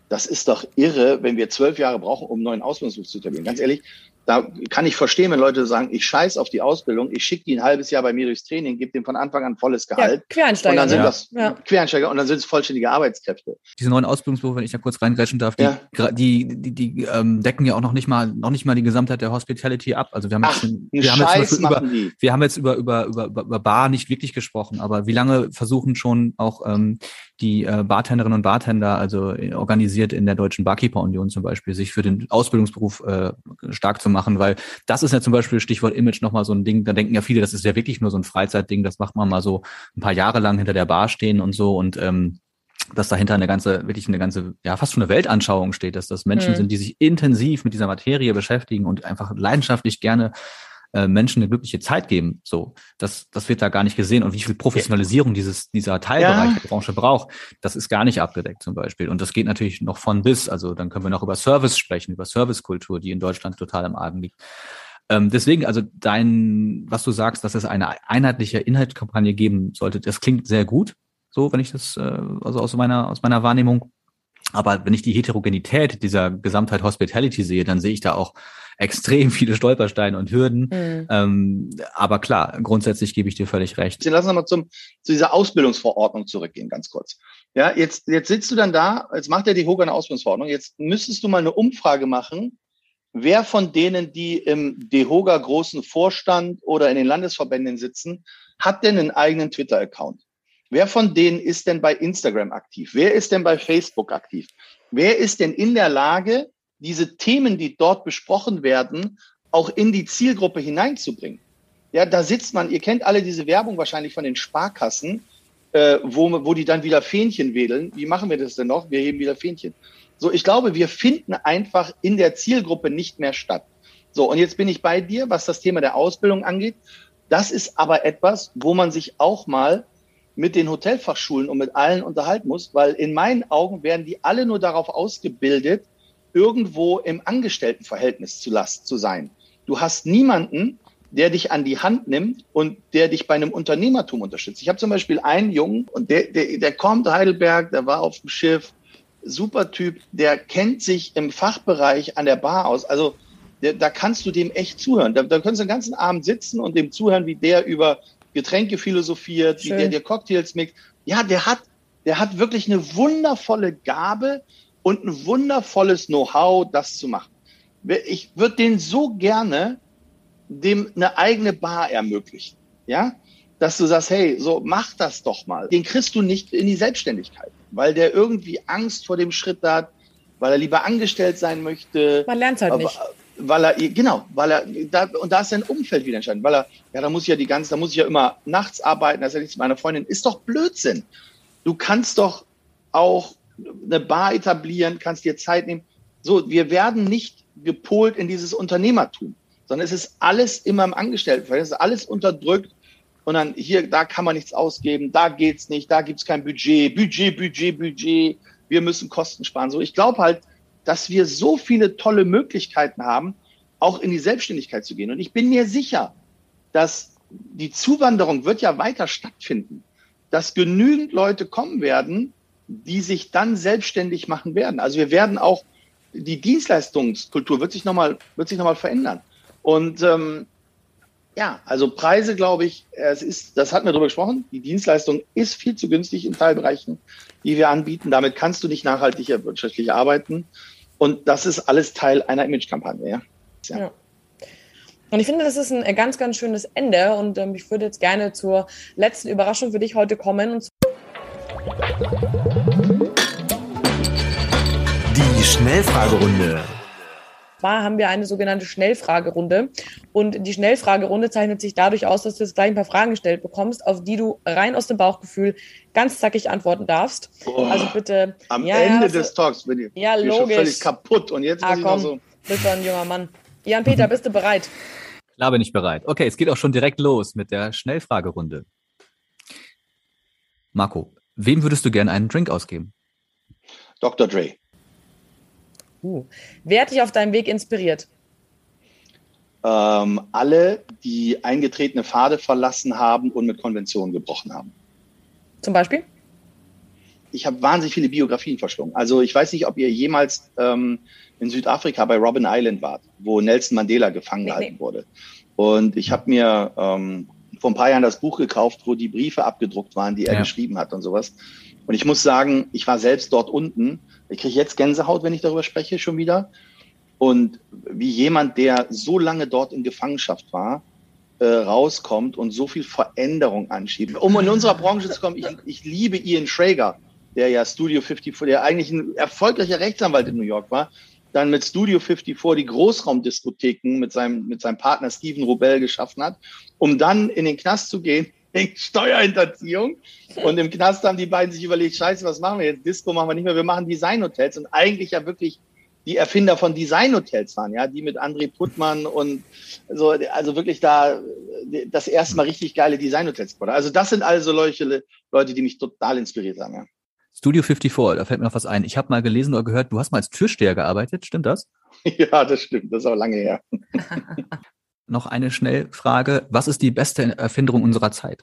das ist doch irre, wenn wir zwölf Jahre brauchen, um einen neuen Ausbildungsberuf zu etablieren. Ganz ehrlich, da kann ich verstehen, wenn Leute sagen, ich scheiß auf die Ausbildung, ich schicke die ein halbes Jahr bei mir durchs Training, gebe dem von Anfang an volles Gehalt. Ja, Quereinsteiger. Und dann sind ne? das ja. Quereinsteiger und dann sind es vollständige Arbeitskräfte. Diese neuen Ausbildungsberufe, wenn ich da kurz reingrätschen darf, die, Ja. die, die, die, die ähm, decken ja auch noch nicht mal, noch nicht mal die Gesamtheit der Hospitality ab. Also wir haben Ach, jetzt, einen wir haben jetzt zum Scheiß Beispiel über, machen die. wir haben jetzt über, über, über, über Bar nicht wirklich gesprochen, aber wie lange versuchen schon auch ähm, die äh, Bartenderinnen und Bartender, also äh, organisiert in der Deutschen Barkeeper Union zum Beispiel, sich für den Ausbildungsberuf äh, stark zu machen, weil das ist ja zum Beispiel Stichwort Image nochmal so ein Ding, da denken ja viele, das ist ja wirklich nur so ein Freizeitding, das macht man mal so ein paar Jahre lang hinter der Bar stehen und so und ähm, dass dahinter eine ganze, wirklich eine ganze, ja, fast schon eine Weltanschauung steht, dass das Menschen Mhm. sind, die sich intensiv mit dieser Materie beschäftigen und einfach leidenschaftlich gerne äh, Menschen eine glückliche Zeit geben. So, das, das wird da gar nicht gesehen und wie viel Professionalisierung dieses, dieser Teilbereich Ja. der Branche braucht, das ist gar nicht abgedeckt zum Beispiel. Und das geht natürlich noch von bis. Also dann können wir noch über Service sprechen, über Servicekultur, die in Deutschland total im Argen liegt. Ähm, deswegen, also dein, was du sagst, dass es eine einheitliche Inhaltskampagne geben sollte, das klingt sehr gut. So, wenn ich das, äh, also aus meiner, aus meiner Wahrnehmung. Aber wenn ich die Heterogenität dieser Gesamtheit Hospitality sehe, dann sehe ich da auch extrem viele Stolpersteine und Hürden. Mhm. Ähm, aber klar, grundsätzlich gebe ich dir völlig recht. Lass uns mal zum, zu dieser Ausbildungsverordnung zurückgehen, ganz kurz. Ja, jetzt, jetzt sitzt du dann da, jetzt macht der DEHOGA eine Ausbildungsverordnung, jetzt müsstest du mal eine Umfrage machen, wer von denen, die im DEHOGA großen Vorstand oder in den Landesverbänden sitzen, hat denn einen eigenen Twitter-Account? Wer von denen ist denn bei Instagram aktiv? Wer ist denn bei Facebook aktiv? Wer ist denn in der Lage, diese Themen, die dort besprochen werden, auch in die Zielgruppe hineinzubringen? Ja, da sitzt man, ihr kennt alle diese Werbung wahrscheinlich von den Sparkassen, äh, wo, wo die dann wieder Fähnchen wedeln. Wie machen wir das denn noch? Wir heben wieder Fähnchen. So, ich glaube, wir finden einfach in der Zielgruppe nicht mehr statt. So, und jetzt bin ich bei dir, was das Thema der Ausbildung angeht. Das ist aber etwas, wo man sich auch mal mit den Hotelfachschulen und mit allen unterhalten muss, weil in meinen Augen werden die alle nur darauf ausgebildet, irgendwo im Angestelltenverhältnis zu Last zu sein. Du hast niemanden, der dich an die Hand nimmt und der dich bei einem Unternehmertum unterstützt. Ich habe zum Beispiel einen Jungen, und der, der, der kommt Heidelberg, der war auf dem Schiff, super Typ, der kennt sich im Fachbereich an der Bar aus. Also der, da kannst du dem echt zuhören. Da, da kannst du den ganzen Abend sitzen und dem zuhören, wie der über Getränke philosophiert, wie der dir Cocktails mixt. Ja, der hat, der hat wirklich eine wundervolle Gabe und ein wundervolles Know-how, das zu machen. Ich würde den so gerne dem eine eigene Bar ermöglichen, ja, dass du sagst, hey, so mach das doch mal. Den kriegst du nicht in die Selbstständigkeit, weil der irgendwie Angst vor dem Schritt hat, weil er lieber angestellt sein möchte. Man lernt halt nicht. Weil er, genau, weil er, da, und da ist sein Umfeld wieder entscheidend, weil er, ja, da muss ich ja die ganze, da muss ich ja immer nachts arbeiten, das ist ja nichts mit meiner Freundin, ist doch Blödsinn. Du kannst doch auch eine Bar etablieren, kannst dir Zeit nehmen. So, wir werden nicht gepolt in dieses Unternehmertum, sondern es ist alles immer im Angestelltenverhältnis, es ist alles unterdrückt und dann hier, da kann man nichts ausgeben, da geht's nicht, da gibt's kein Budget, Budget, Budget, Budget, wir müssen Kosten sparen. So, ich glaube halt, dass wir so viele tolle Möglichkeiten haben, auch in die Selbstständigkeit zu gehen. Und ich bin mir sicher, dass die Zuwanderung wird ja weiter stattfinden, dass genügend Leute kommen werden, die sich dann selbstständig machen werden. Also wir werden auch, die Dienstleistungskultur wird sich nochmal, wird sich nochmal verändern. Und ähm, ja, also Preise, glaube ich, es ist, das hatten wir drüber gesprochen, die Dienstleistung ist viel zu günstig in Teilbereichen, die wir anbieten. Damit kannst du nicht nachhaltig wirtschaftlich arbeiten. Und das ist alles Teil einer Imagekampagne. Ja. Ja. Ja. Und ich finde, das ist ein ganz, ganz schönes Ende. Und ähm, ich würde jetzt gerne zur letzten Überraschung für dich heute kommen. Und Die Schnellfragerunde. zwar haben wir eine sogenannte Schnellfragerunde. Und die Schnellfragerunde zeichnet sich dadurch aus, dass du jetzt gleich ein paar Fragen gestellt bekommst, auf die du rein aus dem Bauchgefühl ganz zackig antworten darfst. Oh, also bitte. Am ja, Ende ja, des Talks bin ich, ja, bin ich schon völlig kaputt. Und jetzt ah, muss ich noch komm, so. bist du ein junger Mann. Jan-Peter, bist du bereit? Klar bin ich bereit. Okay, es geht auch schon direkt los mit der Schnellfragerunde. Marco, wem würdest du gerne einen Drink ausgeben? Doktor Dre. Uh. Wer hat dich auf deinem Weg inspiriert? Ähm, alle, die eingetretene Pfade verlassen haben und mit Konventionen gebrochen haben. Zum Beispiel? ich habe wahnsinnig viele Biografien verschlungen. Also ich weiß nicht, ob ihr jemals ähm, in Südafrika bei Robben Island wart, wo Nelson Mandela gefangen Nee, gehalten nee. wurde. Und ich habe mir ähm, vor ein paar Jahren das Buch gekauft, wo die Briefe abgedruckt waren, die er Ja. geschrieben hat und sowas. Und ich muss sagen, ich war selbst dort unten. Ich kriege jetzt Gänsehaut, wenn ich darüber spreche, schon wieder. Und wie jemand, der so lange dort in Gefangenschaft war, äh, rauskommt und so viel Veränderung anschiebt. Um in unserer Branche zu kommen, ich, ich liebe Ian Schrager, der ja Studio vierundfünfzig, der eigentlich ein erfolgreicher Rechtsanwalt in New York war, dann mit Studio vierundfünfzig die Großraumdiskotheken mit seinem, mit seinem Partner Steven Rubell geschaffen hat, um dann in den Knast zu gehen, wegen Steuerhinterziehung. Und im Knast haben die beiden sich überlegt, scheiße, was machen wir jetzt? Disco machen wir nicht mehr, wir machen Designhotels. Und eigentlich ja wirklich die Erfinder von Designhotels waren, ja, die mit André Puttmann und so, also wirklich da das erste Mal richtig geile Designhotels gebaut. Also das sind also Leute, Leute, die mich total inspiriert haben, ja. Studio vierundfünfzig, da fällt mir noch was ein. Ich habe mal gelesen oder gehört, du hast mal als Türsteher gearbeitet, stimmt das? Ja, das stimmt, das ist auch lange her. Noch eine Schnellfrage. Was ist die beste Erfindung unserer Zeit?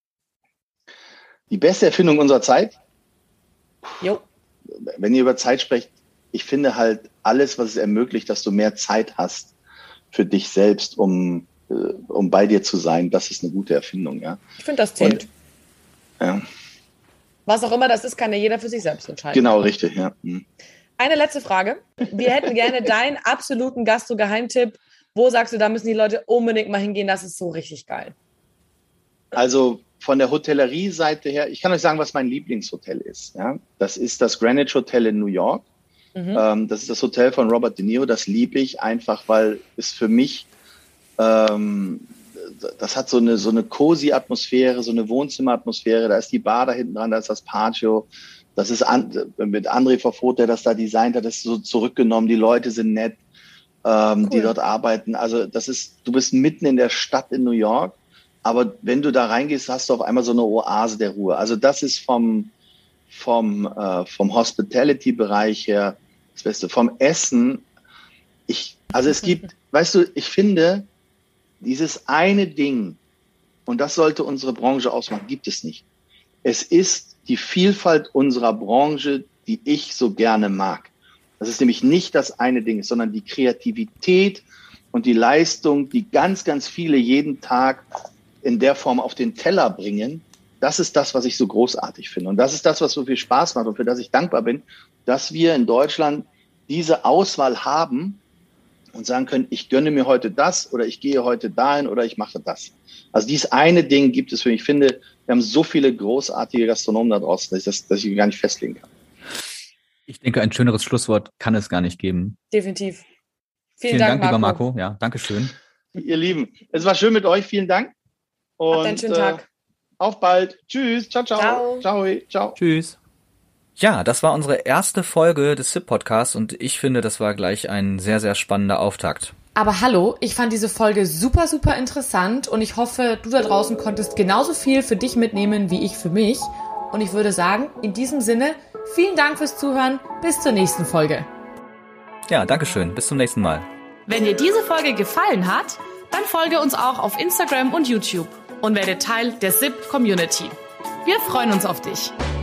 Die beste Erfindung unserer Zeit? Jo. Wenn ihr über Zeit sprecht, ich finde halt alles, was es ermöglicht, dass du mehr Zeit hast für dich selbst, um, äh, um bei dir zu sein, das ist eine gute Erfindung, ja. Ich finde, das zählt. Und, ja. Was auch immer das ist, kann ja jeder für sich selbst entscheiden. Genau, richtig, ja. Hm. Eine letzte Frage. Wir hätten gerne deinen absoluten Gastro-Geheimtipp. Wo sagst du, da müssen die Leute unbedingt mal hingehen, das ist so richtig geil? Also von der Hotellerie-Seite her, ich kann euch sagen, was mein Lieblingshotel ist. Ja? Das ist das Greenwich Hotel in New York. Mhm. Ähm, das ist das Hotel von Robert De Niro. Das liebe ich einfach, weil es für mich, ähm, das hat so eine so eine cozy Atmosphäre, so eine Wohnzimmeratmosphäre. Da ist die Bar da hinten dran, da ist das Patio. Das ist an, mit André Vervoort, der das da designt hat, das ist so zurückgenommen. Die Leute sind nett, ähm, Cool. die dort arbeiten. Also das ist, du bist mitten in der Stadt in New York. Aber wenn du da reingehst, hast du auf einmal so eine Oase der Ruhe. Also das ist vom, vom, äh, vom Hospitality-Bereich her das Beste. Vom Essen, ich, also es gibt, weißt du, ich finde, dieses eine Ding, und das sollte unsere Branche ausmachen, gibt es nicht. Es ist die Vielfalt unserer Branche, die ich so gerne mag. Das ist nämlich nicht das eine Ding, sondern die Kreativität und die Leistung, die ganz, ganz viele jeden Tag in der Form auf den Teller bringen. Das ist das, was ich so großartig finde. Und das ist das, was so viel Spaß macht und für das ich dankbar bin, dass wir in Deutschland diese Auswahl haben und sagen können, ich gönne mir heute das oder ich gehe heute dahin oder ich mache das. Also dieses eine Ding gibt es für mich. Ich finde, wir haben so viele großartige Gastronomen da draußen, dass ich das dass ich gar nicht festlegen kann. Ich denke, ein schöneres Schlusswort kann es gar nicht geben. Definitiv. Vielen, Vielen Dank, Dank, lieber Marco. Marco. Ja, danke schön. Ihr Lieben, es war schön mit euch. Vielen Dank. Und, Habt einen schönen Tag. Äh, auf bald. Tschüss. Ciao, ciao. Ciao. Ciao. Ciao. Tschüss. Ja, das war unsere erste Folge des S I P-Podcasts und ich finde, das war gleich ein sehr, sehr spannender Auftakt. Aber hallo, ich fand diese Folge super, super interessant und ich hoffe, du da draußen konntest genauso viel für dich mitnehmen wie ich für mich. Und ich würde sagen, in diesem Sinne, vielen Dank fürs Zuhören. Bis zur nächsten Folge. Ja, dankeschön. Bis zum nächsten Mal. Wenn dir diese Folge gefallen hat, dann folge uns auch auf Instagram und YouTube und werde Teil der S I P-Community. Wir freuen uns auf dich.